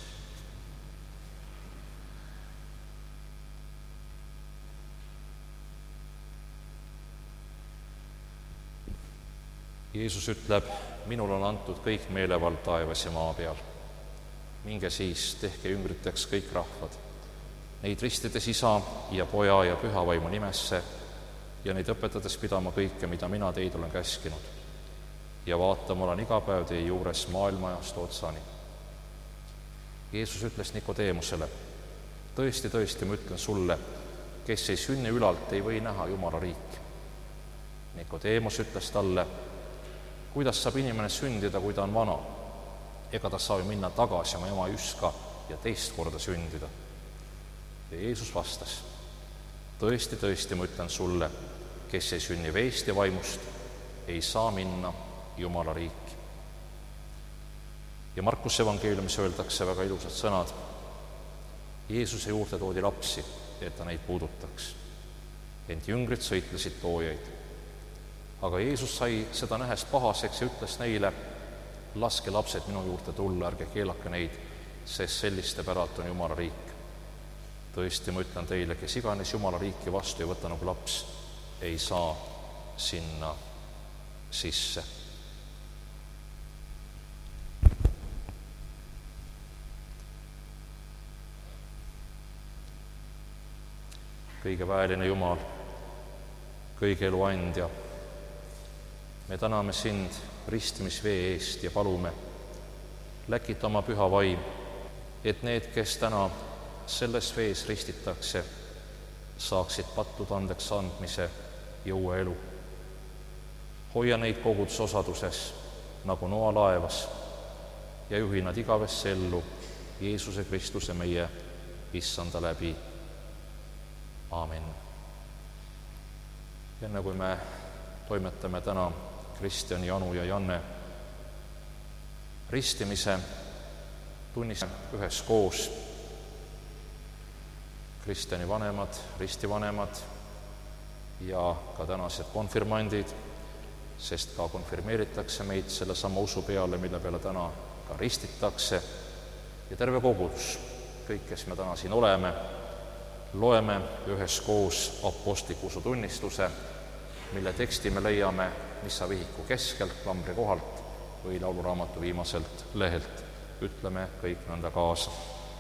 Jeesus ütleb, minul on antud kõik meelevald taevas ja maa peal. Minge siis, tehke jüngriteks kõik rahvad. Neid ristides Isa ja Poja ja Püha Vaimu nimesse ja neid õpetades pidama kõike, mida mina teid olen käskinud. Ja vaata, ma olen iga päev teie juures maailmaajast otsani. Jeesus ütles Nikodeemusele, tõesti, ma ütlen sulle, kes ei sünni ülalt, ei või näha Jumala riiki. Nikodeemus ütles talle, kuidas saab inimene sündida, kui ta on vana? Ega ta saab minna tagasi oma ema üska ja teist korda sündida. Ja Jeesus vastas, tõesti, ma ütlen sulle, kes ei sünni veest ja vaimust, ei saa minna Jumala riiki. Ja Markuse evangeeliumis öeldakse väga ilusad sõnad. Jeesuse juurde toodi lapsi, et ta neid puudutaks. Ent jüngrid sõitlesid toojaid. Aga Jeesus sai seda nähes pahaseks ja ütles neile, laske lapsed minu juurde tulla, ärge keelake neid, sest selliste päralt on Jumala riik. Tõesti, ma ütlen teile, kes iganes Jumala riiki vastu ei võta nagu laps, ei saa sinna sisse. Kõige väeline Jumal, kõige elu andja, me täname sind ristimisvee eest ja palume, läkita oma püha vaim, et need, kes täna selles vees ristitakse, saaksid pattude andeks andmise ja uue elu. Hoia neid kogudusosaduses nagu Noa laevas ja juhi nad igavesse ellu Jeesuse Kristuse meie Issanda läbi. Aamen. Enne kui me toimetame täna Kristjan, Janu ja Janne ristimise, tunnistame üheskoos Kristjani vanemad, ristivanemad ja ka tänased konfirmandid sest ka konfirmeeritakse meid selle sama usu peale, mille peale täna ka ristitakse. Ja terve kogudus, kõik, kes me täna siin oleme, loeme üheskoos apostliku usutunnistuse, mille teksti me leiame missavihiku keskelt, klambri kohalt või lauluraamatu viimaselt lehelt. Ütleme kõik nõnda kaasa.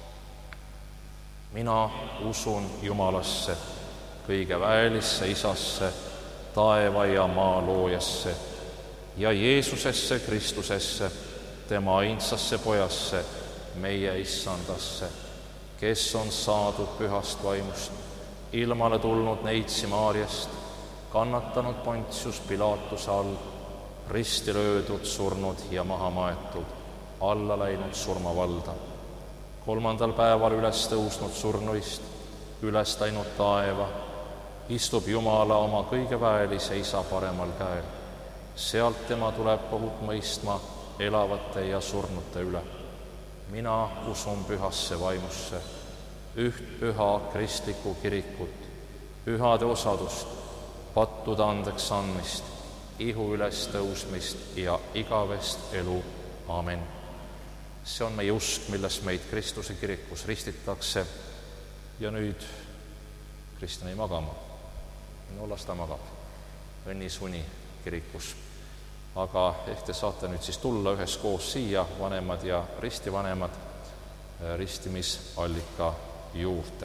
Mina usun Jumalasse, kõige väelisse Isasse, taeva ja maa loojasse ja Jeesusesse Kristusesse, tema ainsasse Pojasse, meie Issandasse, kes on saadud pühast vaimust, ilmale tulnud Neitsi Maarjast, kannatanud Pontius Pilaatuse all, risti löödud, surnud ja maha maetud, alla läinud surmavalda. 3. päeval üles tõusnud surnuist, üles läinud taeva, istub Jumala oma kõige väelise Isa paremal käel. Sealt tema tuleb kohut mõistma elavate ja surnute üle. Mina usun pühasse vaimusse, üht püha kristlikku kirikut, pühade osadust, pattude andeks andmist, ihu üles tõusmist ja igavest elu. Aamen. See on meie usk, milles meid Kristuse kirikus ristitakse. Ja nüüd Kristjan ei magama. No las ta magab. Õnnisuni kirikus. Aga ehk te saate nüüd siis tulla üheskoos siia, vanemad ja ristivanemad, ristimisallika juurde.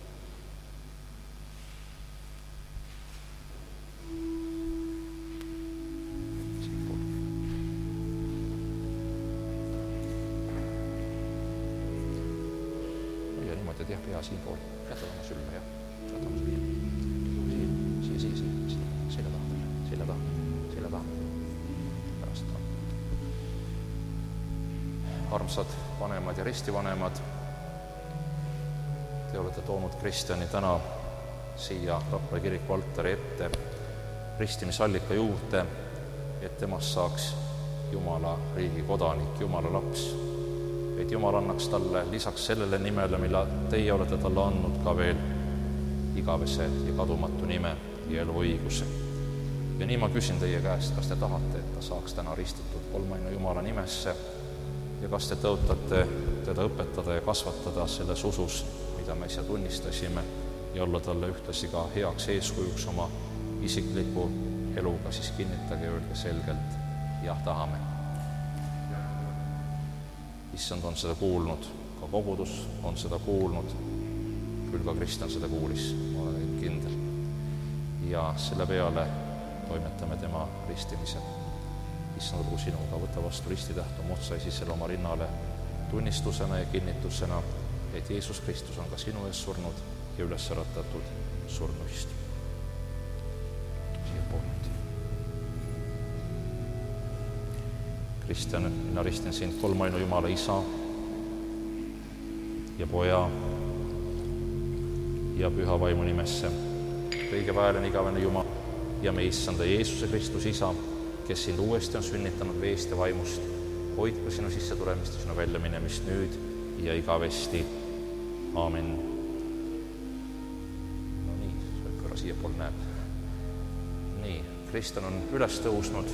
Ja niimoodi, et jah, pea siinpool. Jätad oma sülle, jah. Jätad oma sülle. Siia. Selja taha. Pärast taha. Armsad vanemad ja ristivanemad, te olete toonud Kristjani täna siia Rapla kiriku altari ette ristimisallika juurde, et temast saaks Jumala riigi kodanik, Jumala laps. Et Jumal annaks talle lisaks sellele nimele, mille teie olete talle andnud, ka veel igavese ja kadumatu nime ja eluõiguse. Ja nii ma küsin teie käest, kas te tahate, et ta saaks täna ristitud kolmaina Jumala nimesse ja kas te tõotate teda õpetada ja kasvatada selles usus, mida me äsja tunnistasime, ja olla talle ühtlasi ka heaks eeskujuks oma isikliku eluga, siis kinnitage ja öelge selgelt, jah, tahame. Issand on seda kuulnud, ka kogudus on seda kuulnud, küll ka Kristjan seda kuulis, ma olen kindel. Ja selle peale toimetame tema ristimise. Issand olgu sinuga, võta vastu ristitäht oma otsaisi selle oma rinnale tunnistusena ja kinnitusena, et Jeesus Kristus on ka sinu ees surnud ja üles äratatud surnuist. Siia poolt. Kristjan, mina ristin sind kolmainu Jumala Isa ja Poja ja Püha Vaimu nimesse, kõige väelene igavene Jumal ja meie Issanda Jeesuse Kristus Isa, kes sind uuesti on sünnitanud veest ja vaimust, hoidku sinu sisse tulemist ja sinu välja minemist nüüd ja igavesti. Aamen. No nii, korra siia pool näeb. Nii, Kristjan on üles tõusnud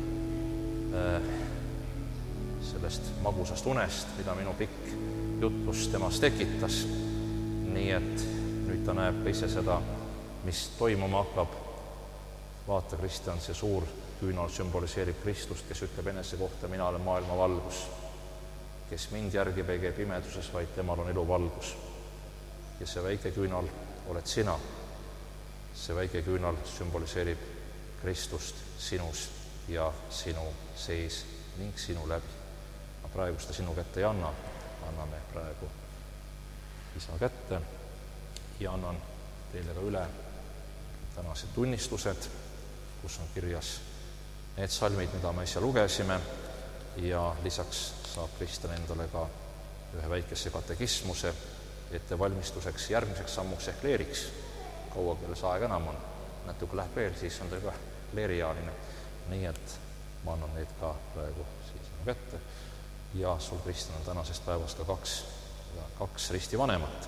sellest magusast unest, mida minu pikk jutlus temast tekitas. Nii et nüüd ta näeb ka ise seda, mis toimuma hakkab. Vaata, Kristjan, see suur küünal sümboliseerib Kristust, kes ütleb enese kohta, mina olen maailma valgus, kes mind järgib ei käi pimeduses, vaid temal on elu valgus. Ja see väike küünal oled sina. See väike küünal sümboliseerib Kristust sinus ja sinu sees ning sinu läbi. Ma praegu seda sinu kätte ei anna, anname praegu Isa kätte ja annan teile ka üle tänased tunnistused, kus on kirjas need salmid, mida me äsja lugesime, ja lisaks saab Kristjan endale ka ühe väikese katekismuse ettevalmistuseks järgmiseks sammuks ehk leeriks. Kaua küll see aeg enam on, natuke läheb veel, siis on ta juba leeriaaline. Nii et ma annan need ka praegu siis kätte. Ja sul, Kristjan, on tänasest päevast ka kaks ristivanemat.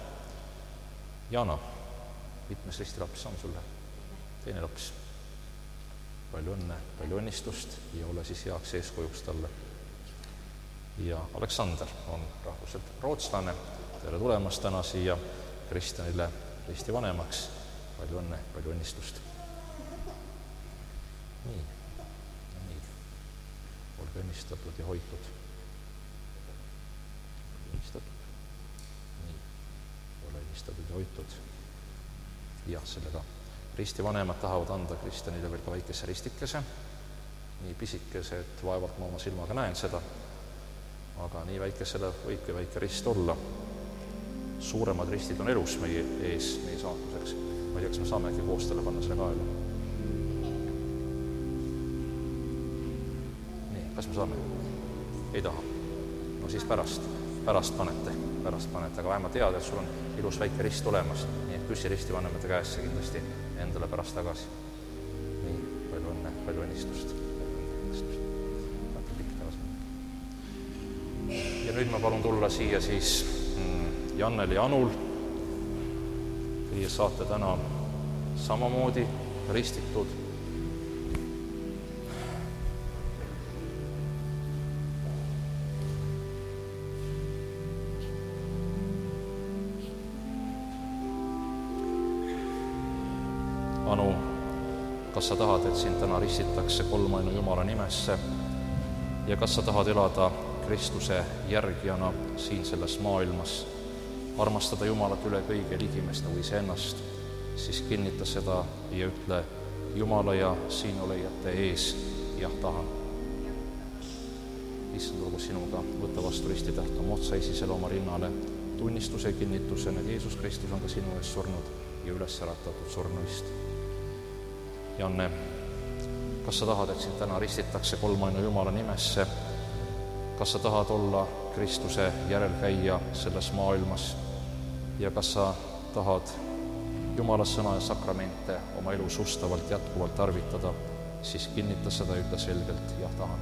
Jana, mitmes ristilaps on sulle? Teine laps. palju õnne, palju õnnistust ja ole siis heaks eeskujuks talle. Ja Aleksander on rahvuselt rootslane, tere tulemast täna siia Kristjanile risti vanemaks, palju õnne, palju õnnistust. Nii, olge õnnistatud ja hoitud. Nii, ole õnnistatud ja hoitud. Ja sellega risti vanemad tahavad anda Kristjanile veel ka väikese ristikese, nii pisikese, et vaevalt ma oma silmaga näen seda, aga nii väikesele võibki väike rist olla. Suuremad ristid on elus meie ees, meie saatuseks. Ma ei tea, kas me saame äkki koos talle panna selle kaela. Nii, kas me saame? Ei taha. No siis pärast panete, aga vähemalt teada, et sul on ilus väike rist olemas, nii et küsi risti vanemate käesse kindlasti endale pärast tagasi. Nii, palju õnne, palju õnnistust. Ja nüüd ma palun tulla siia siis Jannel ja Anul. Teie saate täna samamoodi ristitud. Anu, kas sa tahad, et sind täna ristitakse kolmainu Jumala nimesse ja kas sa tahad elada Kristuse järgijana siin selles maailmas, armastada Jumalat üle kõige ligimest nagu iseennast, siis kinnita seda ja ütle Jumala ja siinolijate ees, jah, tahan. Issand, olgu sinuga, võta vastu ristitäht oma otsaisi selle oma rinnale, tunnistuse ja kinnitusena, et Jeesus Kristus on ka sinu ees surnud ja üles äratatud surnuist. Janne, kas sa tahad, et sind täna ristitakse kolmainu Jumala nimesse? Kas sa tahad olla Kristuse järelkäija selles maailmas ja kas sa tahad Jumala sõna ja sakramente oma elus ustavalt jätkuvalt tarvitada, siis kinnita seda ja ütle selgelt, jah, tahan.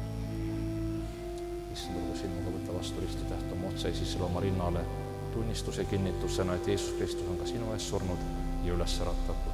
Issand, olgu sinuga, võta vastu ristitäht oma otsaisi selle oma rinnale, tunnistuse kinnitusena, et Jeesus Kristus on ka sinu ees surnud ja üles äratatud.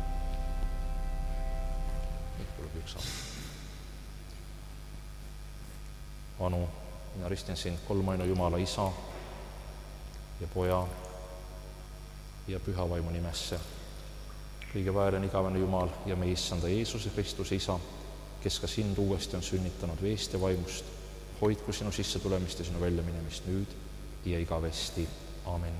Anu, mina ristin sind kolmainu Jumala Isa ja Poja ja Püha Vaimu nimesse. Kõige väelen igavene Jumal ja meie Issanda Jeesuse Kristuse Isa, kes ka sind uuesti on sünnitanud veest ja vaimust, hoidku sinu sisse tulemist ja sinu väljaminemist nüüd ja igavesti. Amen.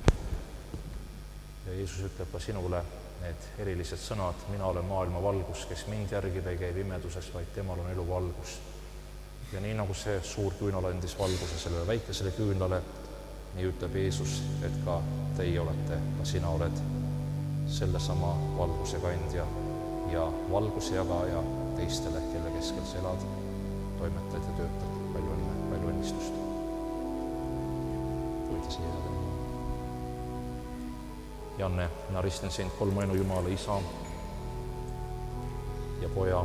Ja Jeesus ütleb ka sinule need erilised sõnad, mina olen maailma valgus, kes mind järgib ei käi pimeduses, vaid temal on elu valgus. Ja nii nagu see suur küünal andis valguse sellele väikesele küünlale, nii ütleb Jeesus, et ka teie olete, ka sina oled sellesama valguse kandja ja valguse jagaja teistele, kelle keskel sa elad, toimetad ja töötad. Palju õnne, palju õnnistust. Võite siia jääda. Janne, mina ristin sind kolmainu Jumala Isa ja Poja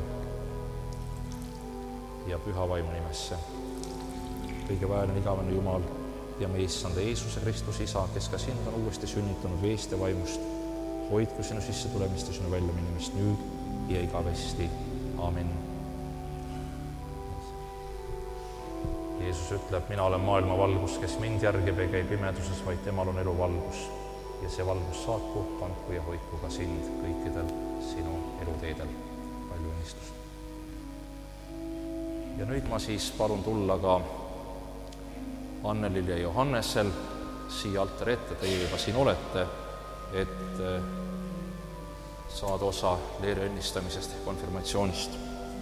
ja Püha Vaimu nimesse. Kõige väelen igavene Jumal ja meie Issanda Jeesuse Kristuse Isa, kes ka sind on uuesti sünnitanud veest ja vaimust, hoidku sinu sisse tulemist ja sinu väljaminemist nüüd ja igavesti. Amen. Jeesus ütleb, mina olen maailma valgus, kes mind järgib ei käi pimeduses, vaid temal on elu valgus. Ja see valgus saatku, kandku ja hoidku ka sind kõikidel sinu eluteedel. Palju õnnistust. Ja nüüd ma siis palun tulla ka Annelil ja Johannesel siia altari ette, teie juba siin olete, et saada osa leeri õnnistamisest ja konfirmatsioonist.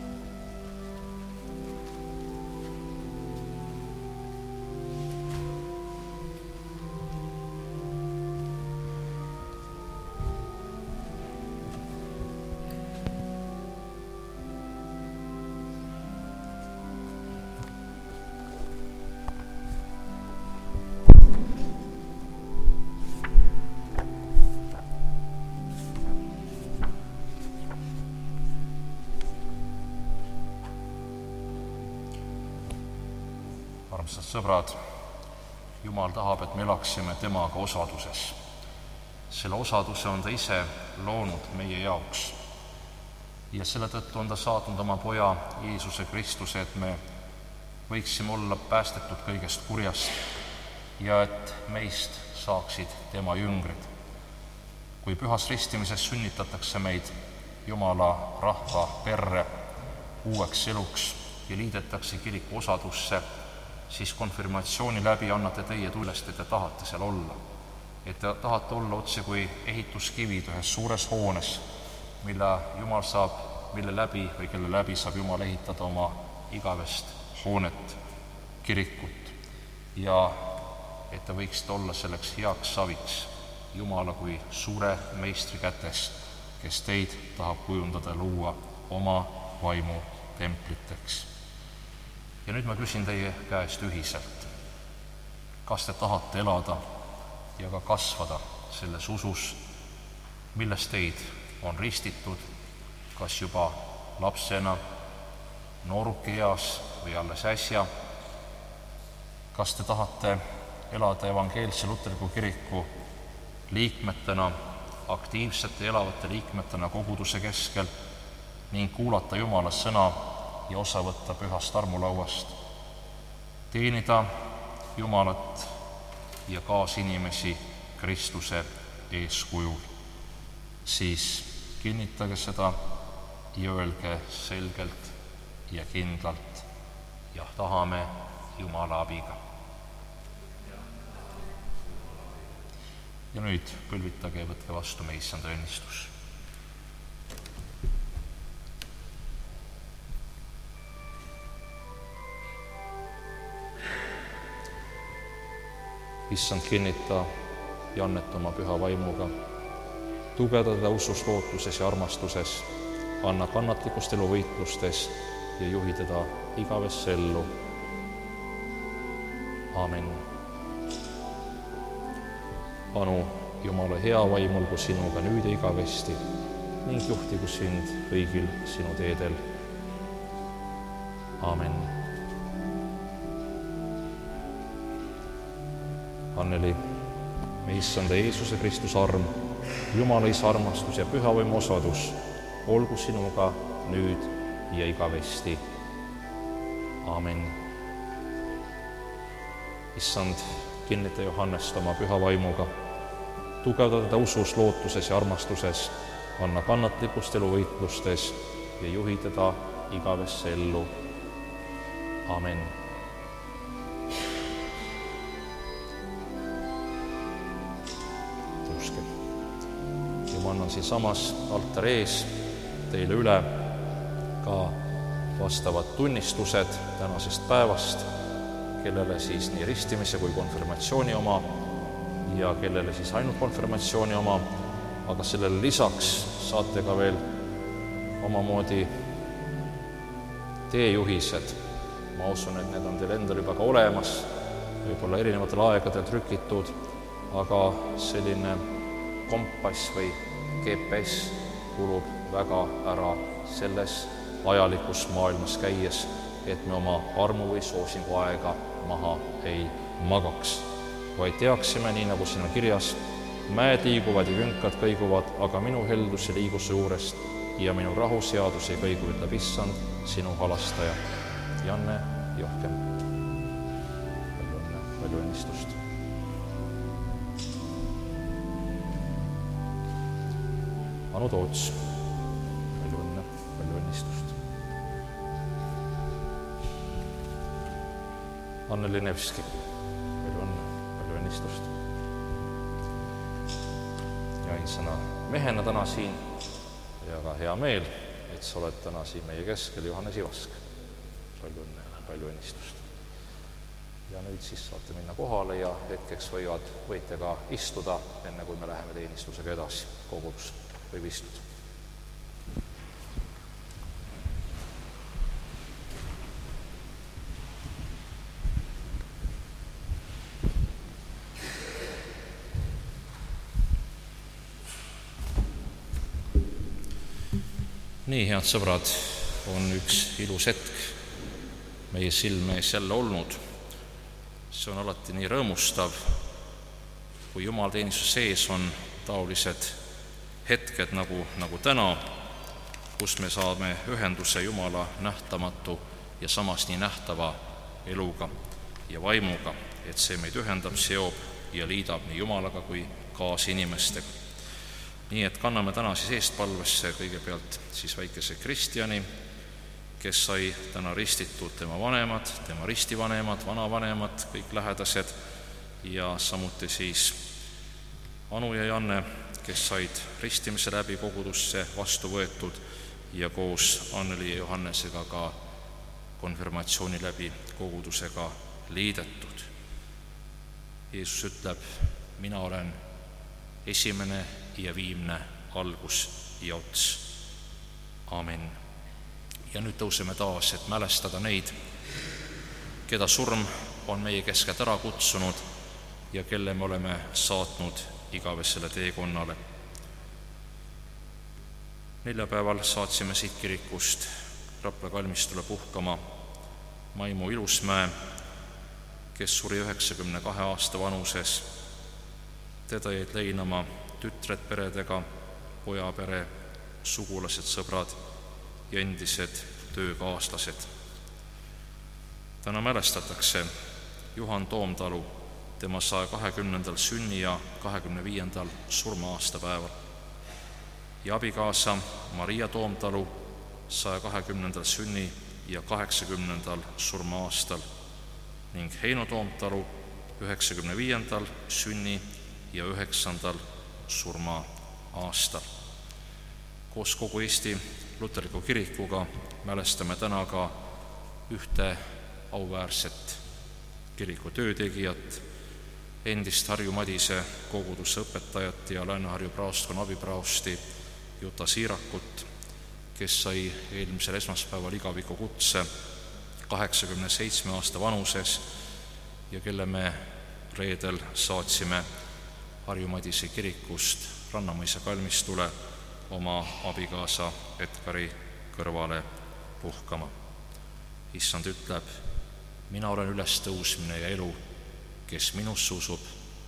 Armsad sõbrad, Jumal tahab, et me elaksime temaga osaduses. Selle osaduse on ta ise loonud meie jaoks. ja selle tõttu on ta saatnud oma poja Jeesuse Kristuse, et me võiksime olla päästetud kõigest kurjast ja et meist saaksid tema jüngrid. Kui pühas ristimises sünnitatakse meid Jumala rahva perre uueks eluks ja liidetakse kiriku osadusse, siis konfirmatsiooni läbi annate teie tunnist, et te tahate seal olla. Et te tahate olla otse kui ehituskivid ühes suures hoones, mille läbi saab Jumal ehitada oma igavest hoonet, kirikut, ja et te võiksite olla selleks heaks saviks Jumala kui suure meistri kätes, kes teid tahab kujundada ja luua oma vaimu templiteks. Ja nüüd ma küsin teie käest ühiselt, kas te tahate elada ja ka kasvada selles usus, milles teid on ristitud, kas juba lapsena, noorukeeas või alles äsja? Kas te tahate elada evangeelse luterliku kiriku liikmetena, aktiivsete elavate liikmetena koguduse keskel ning kuulata Jumala sõna ja osa võtta pühast armulauast, teenida Jumalat ja kaasinimesi Kristuse eeskujul, siis kinnitage seda ja öelge selgelt ja kindlalt: jah, tahame Jumala abiga. Ja nüüd põlvitage ja võtke vastu meie issanda õnnistus. Issand, kinnita ja anneta oma püha vaimuga, tugevda teda usus, lootuses ja armastuses, anna kannatlikust elu võitlustes ja juhi teda igavesse ellu. Aamen. Anu Jumala hea vaim olgu sinuga nüüd ja igavesti ning juhtigu sind kõigil sinu teedel. Aamen. Anneli, me issanda Jeesuse Kristuse arm, Jumala Isa armastus ja püha vaimu osadus olgu sinuga nüüd ja igavesti. Aamen. Issand, kinnita Johannest oma püha vaimuga, tugevda teda usus, lootuses ja armastuses, anna kannatlikust elu võitlustes ja juhi teda igavesse ellu. Aamen. Tõuske. Ja ma annan siinsamas altari ees teile üle ka vastavad tunnistused tänasest päevast, kellele siis nii ristimise kui konfirmatsiooni oma ja kellele siis ainult konfirmatsiooni oma, aga sellele lisaks saate ka veel omamoodi teejuhised. Ma usun, et need on teil endal juba ka olemas, võib-olla erinevatel aegadel trükitud, aga selline kompass või GPS kulub väga ära selles ajalikus maailmas käies, et me oma armu või soosingu aega maha ei magaks, vaid teaksime, nii nagu siin on kirjas, mäed liiguvad ja künkad kõiguvad, aga minu heldus ei liigu su juurest ja minu rahuseadus ei kõigu, ütleb issand, sinu halastaja. Janne Johkem. Palju õnne, palju õnnistust. Anu Toots. Palju õnne, palju õnnistust. Anneli Nevski. Palju õnne, palju õnnistust. Ja ainsana mehena täna siin ja ka hea meel, et sa oled täna siin meie keskel, Johannes Ivask. Palju õnne, palju õnnistust. Ja nüüd siis saate minna kohale ja hetkeks võite ka istuda, enne kui me läheme teenistusega edasi. Kogudus võib istuda. Nii, head sõbrad, on üks ilus hetk meie silme ees jälle olnud. See on alati nii rõõmustav, kui jumalateenistuse sees on taolised hetked nagu täna, kus me saame ühenduse Jumala nähtamatu ja samas nii nähtava eluga ja vaimuga, et see meid ühendab, seob ja liidab nii Jumalaga kui kaasinimestega. Nii et kanname täna siis eestpalvesse kõigepealt siis väikese Kristjani, kes sai täna ristitud, tema vanemad, tema ristivanemad, vanavanemad, kõik lähedased, ja samuti siis Anu ja Janne, kes said ristimise läbi kogudusse vastu võetud ja koos Anneli ja Johannesega ka konfirmatsiooni läbi kogudusega liidetud. Jeesus ütleb, mina olen esimene ja viimne algus ja ots. Amen. Ja nüüd tõuseme taas, et mälestada neid, keda surm on meie keskelt ära kutsunud ja kelle me oleme saatnud igavesele teekonnale. Neljapäeval saatsime siit kirikust Rapla kalmistule puhkama Maimu Ilusmäe, kes suri 92 aasta vanuses. Teda jäid leinama tütred peredega, pojapere, sugulased, sõbrad ja endised töökaaslased. Täna mälestatakse Juhan Toomtalu tema 120. sünni- ja 25. surma-aastapäeval ja abikaasa Maria Toomtalu 120. sünni- ja 80. surma-aastal ning Heino Toomtalu 95. sünni- ja 9. surma-aastal. Koos kogu Eesti luterliku kirikuga mälestame täna ka ühte auväärset kiriku töötegijat, endist Harju Madise koguduse õpetajat ja Lääne-Harju praostkonna abipraosti Juta Siirakut, kes sai eelmisel esmaspäeval igaviku kutse 87 aasta vanuses ja kelle me reedel saatsime Harju Madise kirikust Rannamõisa kalmistule oma abikaasa Edgari kõrvale puhkama. Issand ütleb, mina olen ülestõusmine ja elu, kes minusse usub.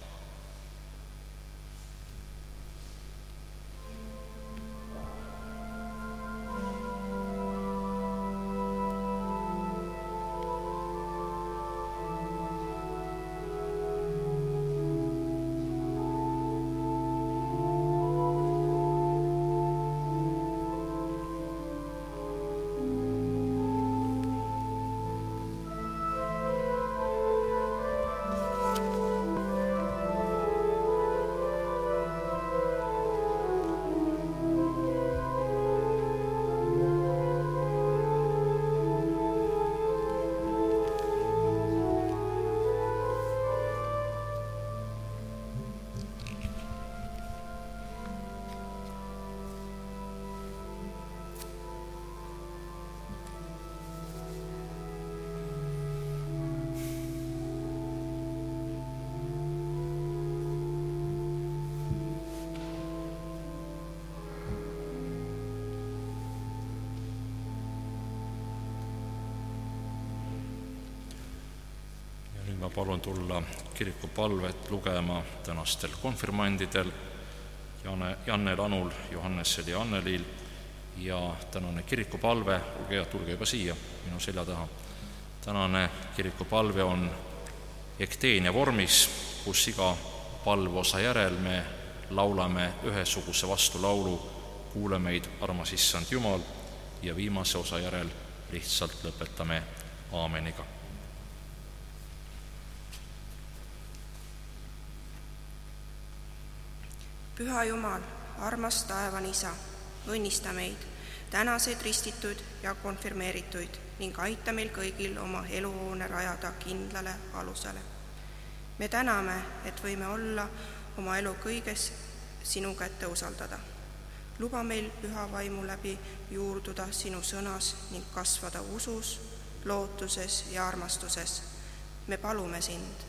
Ma palun tulla kirikupalvet lugema tänastel konfirmandidel Jannel, Anul, Johannesel ja Annelil. Ja tänane kirikupalve, tulge juba siia minu selja taha. Tänane kirikupalve on ekteenia vormis, kus iga palveosa järel me laulame ühesuguse vastulaulu, kuule meid, armas Issand Jumal, ja viimase osa järel lihtsalt lõpetame aameniga. Püha Jumal, armas taevane Isa, õnnista meid, tänaseid ristitud ja konfirmeerituid ning aita meil kõigil oma eluhoone rajada kindlale alusele. Me täname, et võime olla oma elu kõiges sinu kätte usaldada. Luba meil püha vaimu läbi juurduda sinu sõnas ning kasvada usus, lootuses ja armastuses. Me palume sind.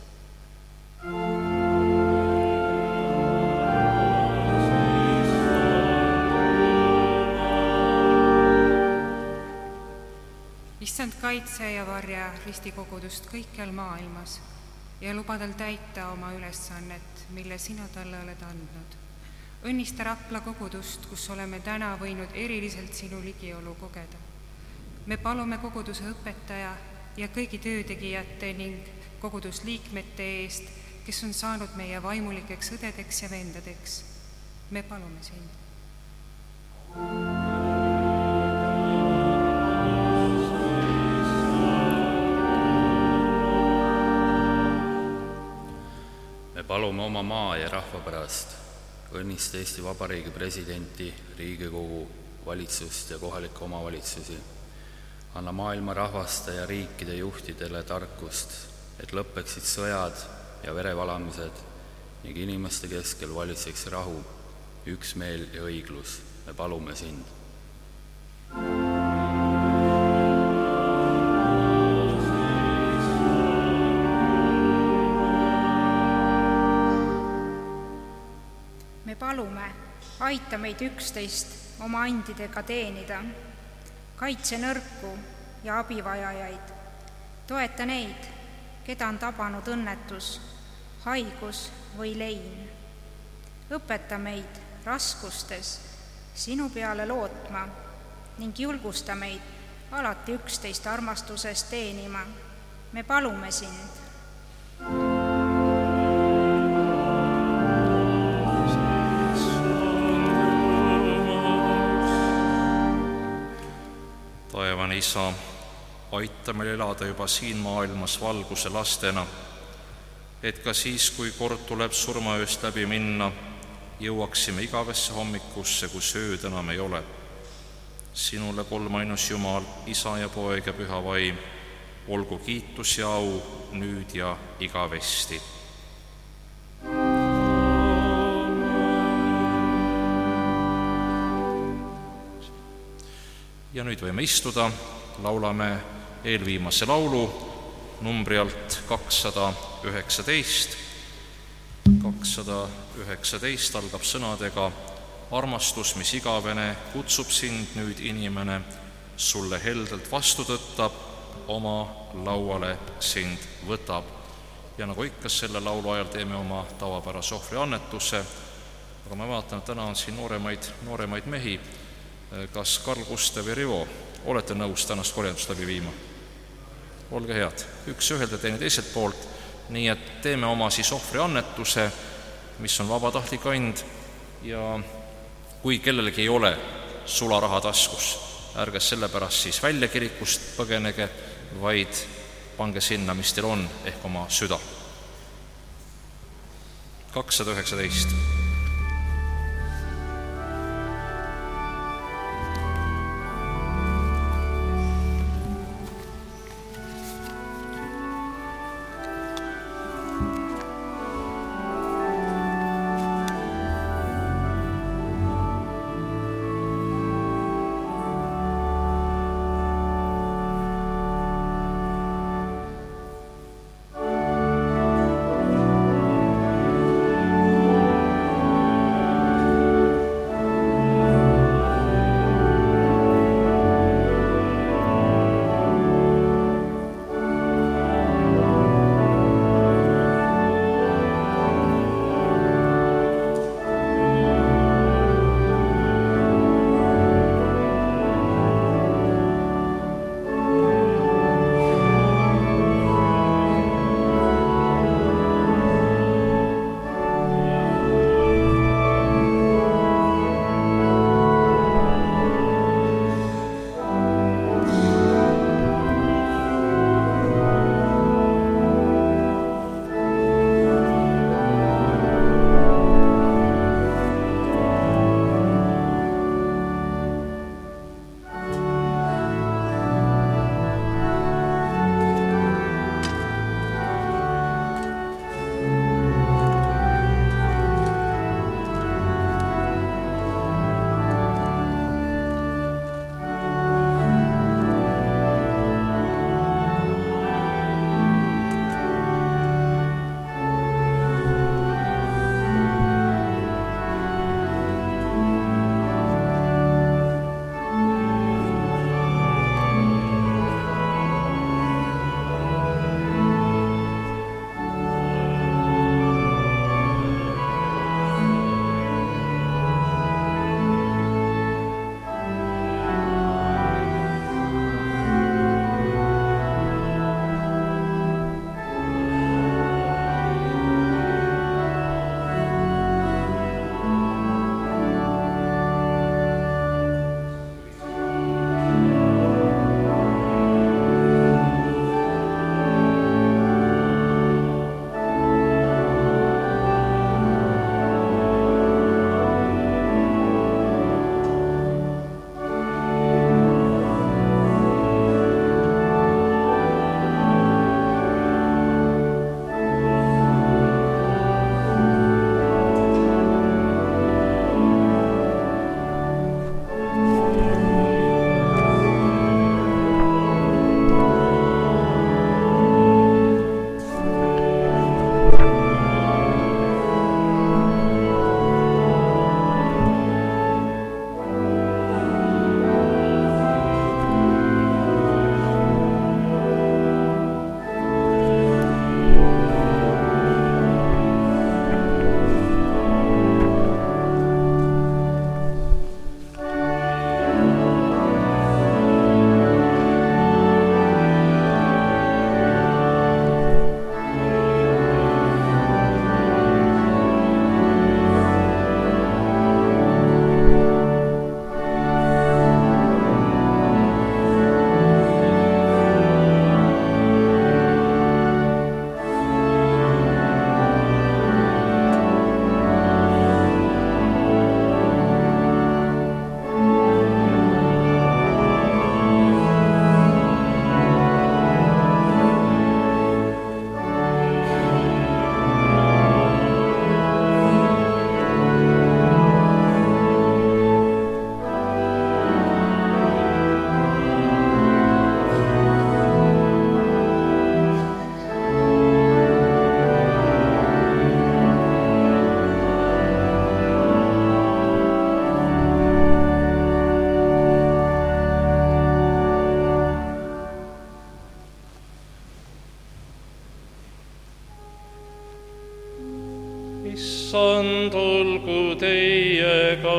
Issand, kaitse ja varja ristikogudust kõikjal maailmas ja luba tal täita oma ülesannet, mille sina talle oled andnud. õnnista Rapla kogudust, kus oleme täna võinud eriliselt sinu ligiolu kogeda. Me palume koguduse õpetaja ja kõigi töötegijate ning kogudusliikmete eest, kes on saanud meie vaimulikeks õdedeks ja vendadeks. Me palume sind. Me palume oma maa ja rahva pärast, õnnista Eesti Vabariigi presidenti, Riigikogu, valitsust ja kohalikke omavalitsusi. Anna maailma rahvaste ja riikide juhtidele tarkust, et lõppeksid sõjad ja verevalamised ning inimeste keskel valitseks rahu, üksmeel ja õiglus. Me palume sind. Me palume, aita meid üksteist oma andidega teenida, kaitse nõrku ja abivajajaid, toeta neid, keda on tabanud õnnetus, haigus või lein. Õpeta meid raskustes sinu peale lootma ning julgusta meid alati üksteist armastuses teenima. Me palume sind. Taevane Isa, aita meil elada juba siin maailmas valguse lastena, et ka siis, kui kord tuleb surmaööst läbi minna, jõuaksime igavesse hommikusse, kus ööd enam ei ole. Sinule, kolmainus Jumal, Isa ja Poeg ja Püha Vaim, olgu kiitus ja au nüüd ja igavesti. Ja nüüd võime istuda, laulame eelviimase laulu numbri alt 219. 219 algab sõnadega: armastus, mis igavene, kutsub sind nüüd inimene, sulle heldelt vastu tõttab, oma lauale sind võtab. Ja nagu ikka selle laulu ajal teeme oma tavapärase ohvriannetuse, aga ma vaatan, et täna on siin nooremaid mehi. Kas Karl, Gustav ja Rivo olete nõus tänast korjandust läbi viima? Olge head, üks ühelt ja teine teiselt poolt, nii et teeme oma siis ohvriannetuse, mis on vabatahtlik and, ja kui kellelgi ei ole sularaha taskus, ärge sellepärast siis välja kirikust põgenege, vaid pange sinna, mis teil on, ehk oma süda. 219. issand olgu teiega.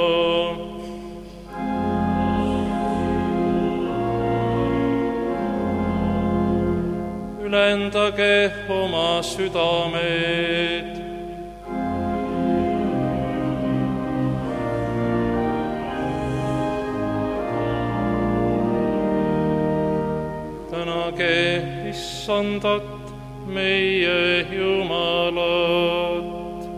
Ülendage oma südamed. Tänage issandat, meie Jumalat.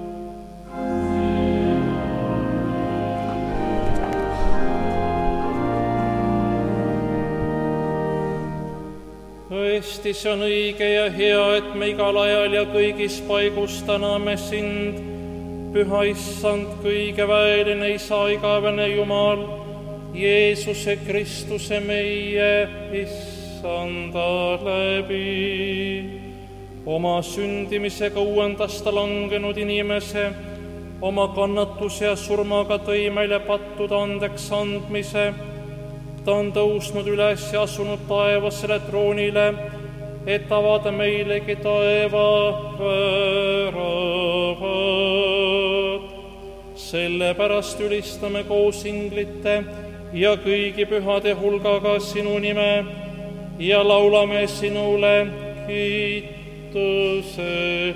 Tõesti, see on õige ja hea, et me igal ajal ja kõigis paigus täname sind, püha issand, kõigeväeline Isa, igavene Jumal, Jeesuse Kristuse meie issanda läbi. Oma sündimisega uuendas ta langenud inimese, oma kannatuse ja surmaga tõi meile pattude andeks andmise. Ta on tõusnud üles ja asunud taevasele troonile, et avada meilegi taeva väravad. Sellepärast ülistame koos inglite ja kõigi pühade hulgaga sinu nime ja laulame sinule kiituse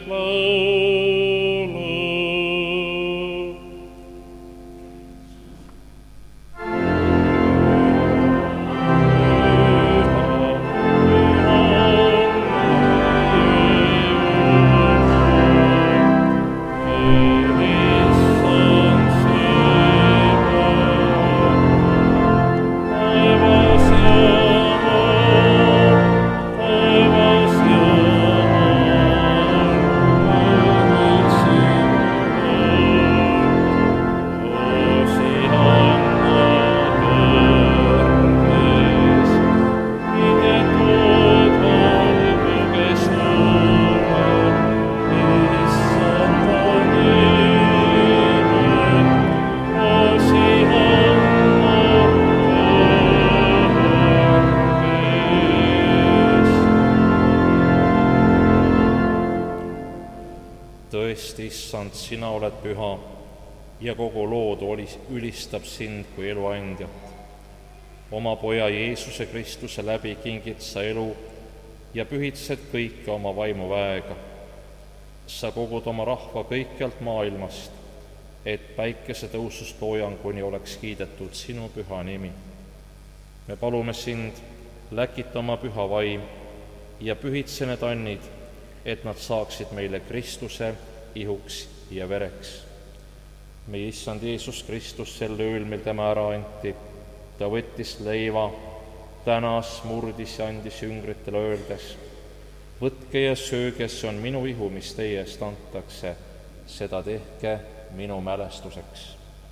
laulu. Issand, sina oled püha ja kogu loodu ülistab sind kui eluandjat. Oma poja Jeesuse Kristuse läbi kingid sa elu ja pühitsed kõike oma vaimuväega. Sa kogud oma rahva kõikjalt maailmast, et päikese tõusust loojanguni oleks kiidetud sinu püha nimi. Me palume sind, läkita oma püha vaim ja pühitse need annid, et nad saaksid meile Kristuse ihuks ja vereks. Meie issand Jeesus Kristus sel ööl, mil tema ära anti, ta võttis leiva, tänas, murdis ja andis jüngritele öeldes: võtke ja sööge, see on minu ihu, mis teie eest antakse, seda tehke minu mälestuseks.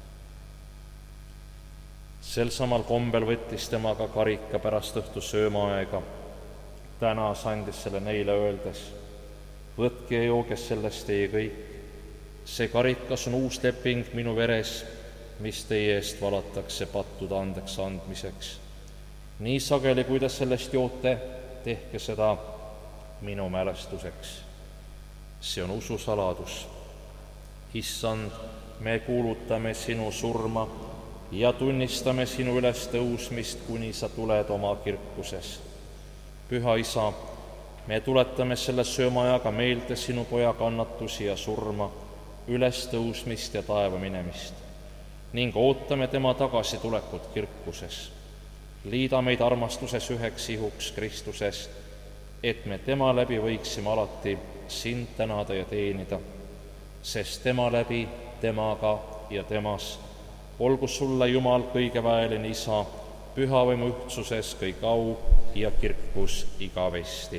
Sel samal kombel võttis tema ka karika pärast õhtu söömaaega, tänas, andis selle neile öeldes: võtke ja jooge sellest teie kõik. See karikas on uus leping minu veres, mis teie eest valatakse pattude andeks andmiseks. Nii sageli, kui te sellest joote, tehke seda minu mälestuseks. See on ususaladus. Issand, me kuulutame sinu surma ja tunnistame sinu ülestõusmist, kuni sa tuled oma kirkuses. Püha Isa, me tuletame selle söömaajaga meelde sinu poja kannatusi ja surma, ülestõusmist ja taeva minemist ning ootame tema tagasitulekut kirkuses. Liida meid armastuses üheks ihuks Kristusest, et me tema läbi võiksime alati sind tänada ja teenida, sest tema läbi, temaga ja temas olgu sulle, Jumal, kõigeväeline Isa, pühavõimu ühtsuses kõik au ja kirkus igavesti.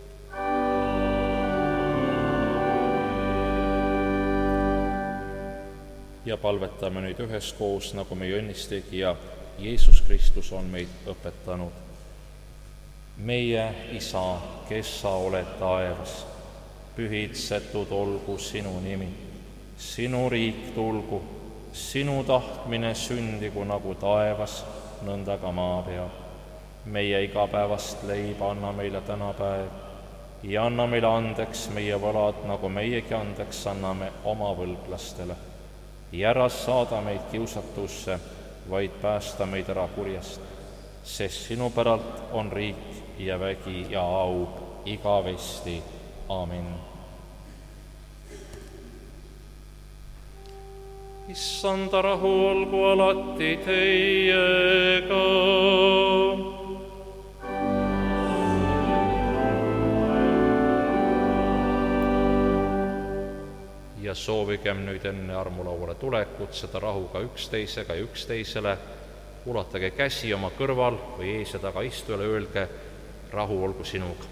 Ja palvetame nüüd üheskoos, nagu meie õnnistegija Jeesus Kristus on meid õpetanud. Meie Isa, kes sa oled taevas, pühitsetud olgu sinu nimi, sinu riik tulgu, sinu tahtmine sündigu nagu taevas, nõnda ka maa peal. Meie igapäevast leiba anna meile täna päev ja anna meile andeks meie võlad, nagu meiegi andeks anname oma võlglastele. ja ära saada meid kiusatusse, vaid päästa meid ära kurjast, sest sinu päralt on riik ja vägi ja au igavesti. Aamen. Issanda rahu olgu alati teiega. Ja soovigem nüüd enne armulauale tulekut seda rahuga üksteisega ja üksteisele. Ulatage käsi oma kõrval või ees ja taga istujale, öelge: rahu olgu sinuga.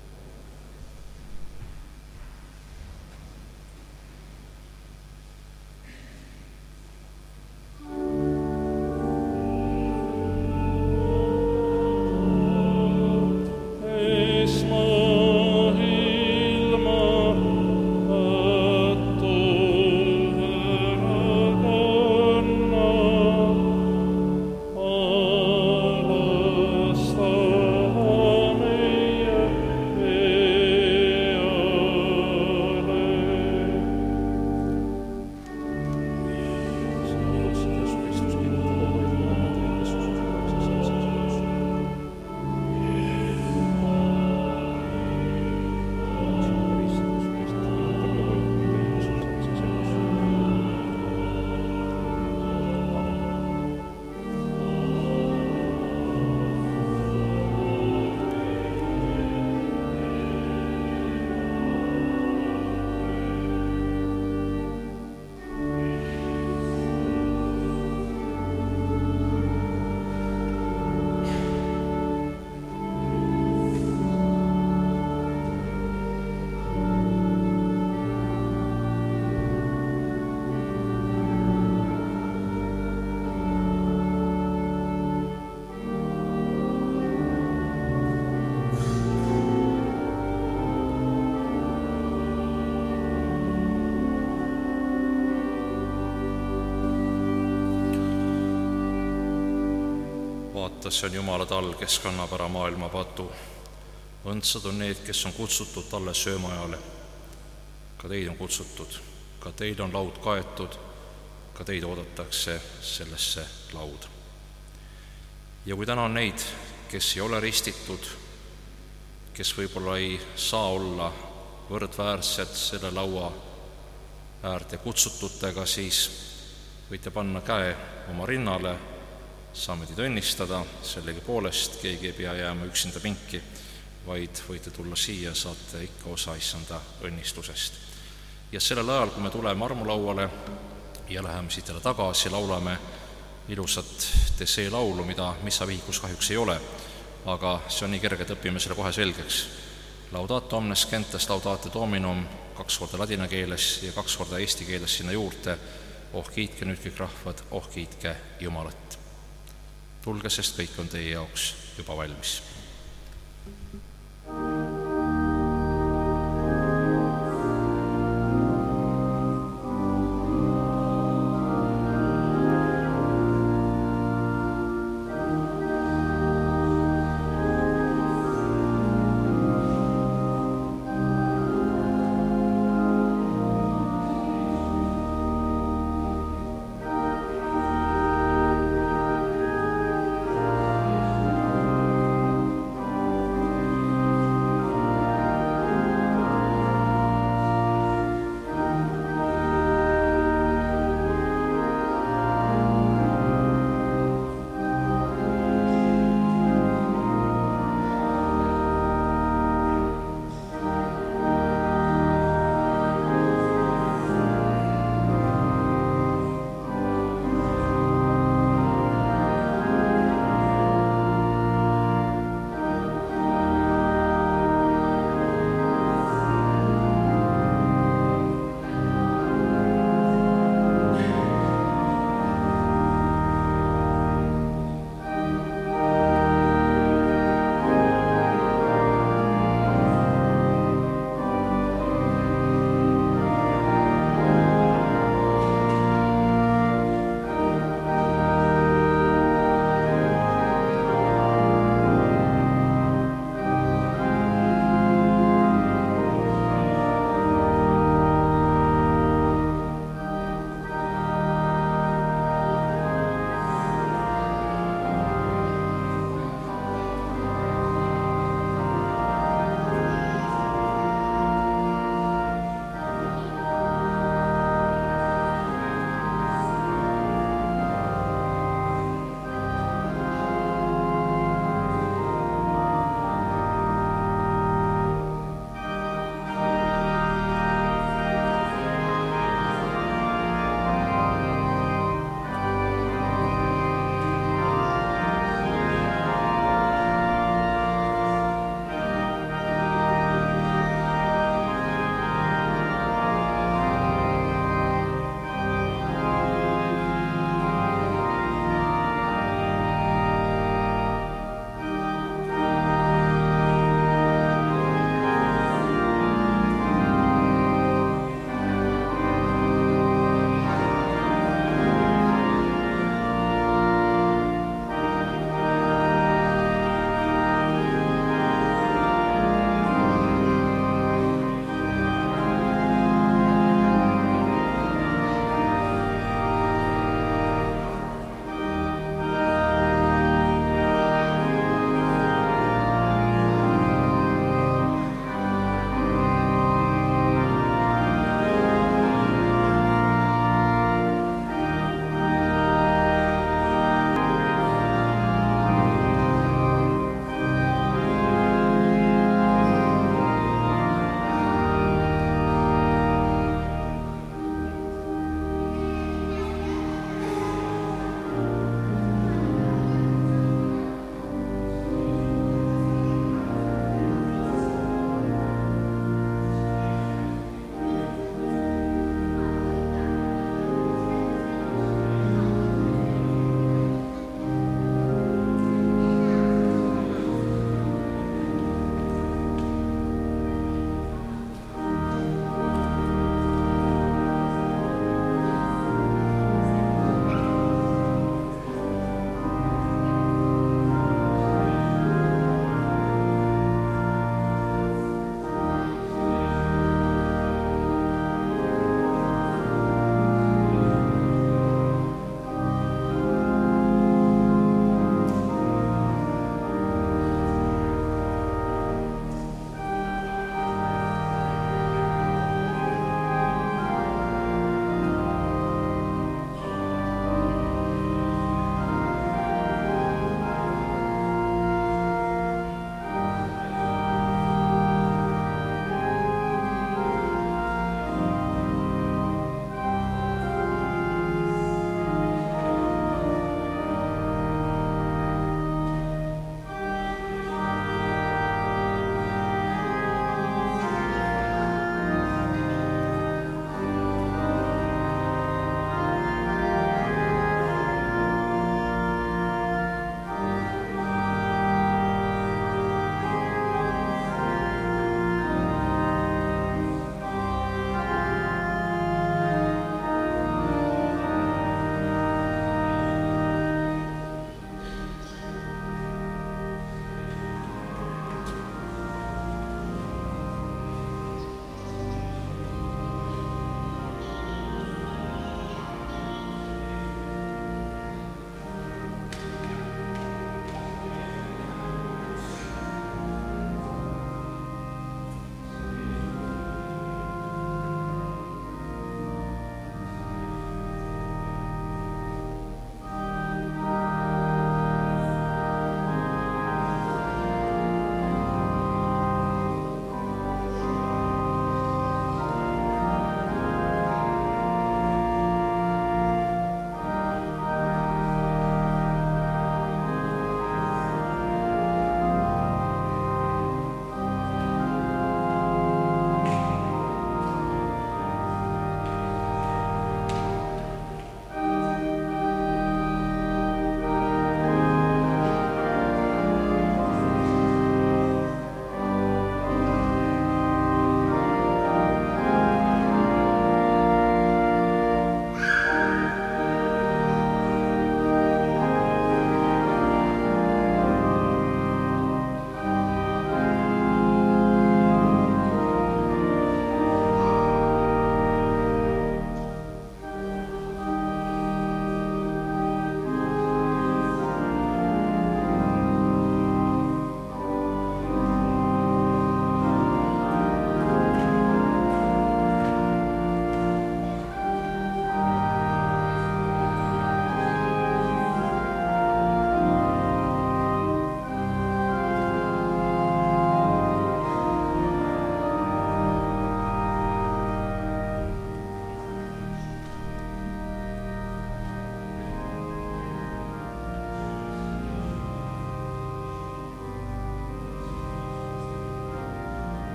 See on Jumala tall, kes kannab ära maailma patu. Õndsad on need, kes on kutsutud talle söömaajale. Ka teid on kutsutud, ka teil on laud kaetud, ka teid oodatakse sellesse lauda. Ja kui täna on neid, kes ei ole ristitud, kes võib-olla ei saa olla võrdväärsed selle laua äärde kutsututega, siis võite panna käe oma rinnale, saame teid õnnistada, sellegi poolest keegi ei pea jääma üksinda pinki, vaid võite tulla siia, saate ikka osa issanda õnnistusest. Ja sellel ajal, kui me tuleme armulauale ja läheme siit jälle tagasi, laulame ilusat Tessee laulu, mida missavihikus kahjuks ei ole, aga see on nii kerge, et õpime selle kohe selgeks. Laudato omnes gentes laudate Dominum, 2 korda ladina keeles ja 2 korda eesti keeles sinna juurde. Oh kiitke nüüd kõik rahvad, oh kiitke Jumalat. Tulge, sest kõik on teie jaoks juba valmis.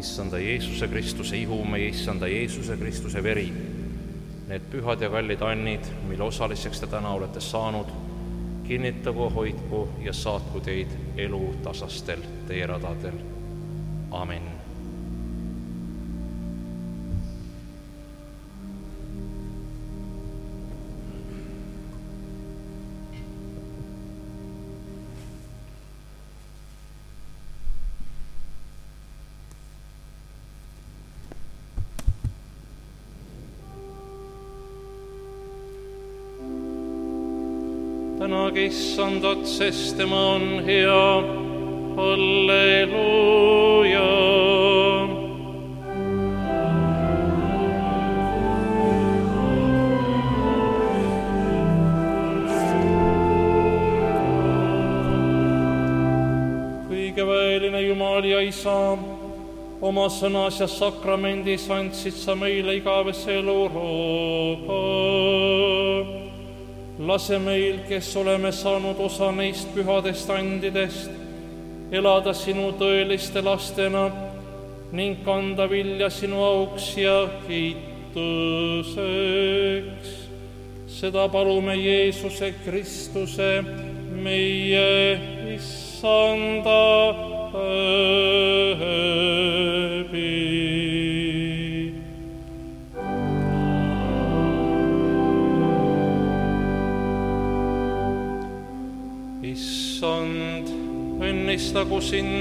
issanda Jeesuse Kristuse ihu, meie issanda Jeesuse Kristuse veri, need pühad ja kallid annid, mille osaliseks te täna olete saanud, kinnitagu, hoidku ja saatku teid elu tasastel teeradadel. Amen. Tänage issandat, sest tema on hea. Halleluuja. Kõigeväeline Jumal ja Isa, oma sõnas ja sakramendis andsid sa meile igavese elurooga. Lase meil, kes oleme saanud osa neist pühadest andidest, elada sinu tõeliste lastena ning kanda vilja sinu auks ja kiituseks. Seda palume Jeesuse Kristuse, meie issanda läbi. Issand, õnnistagu sind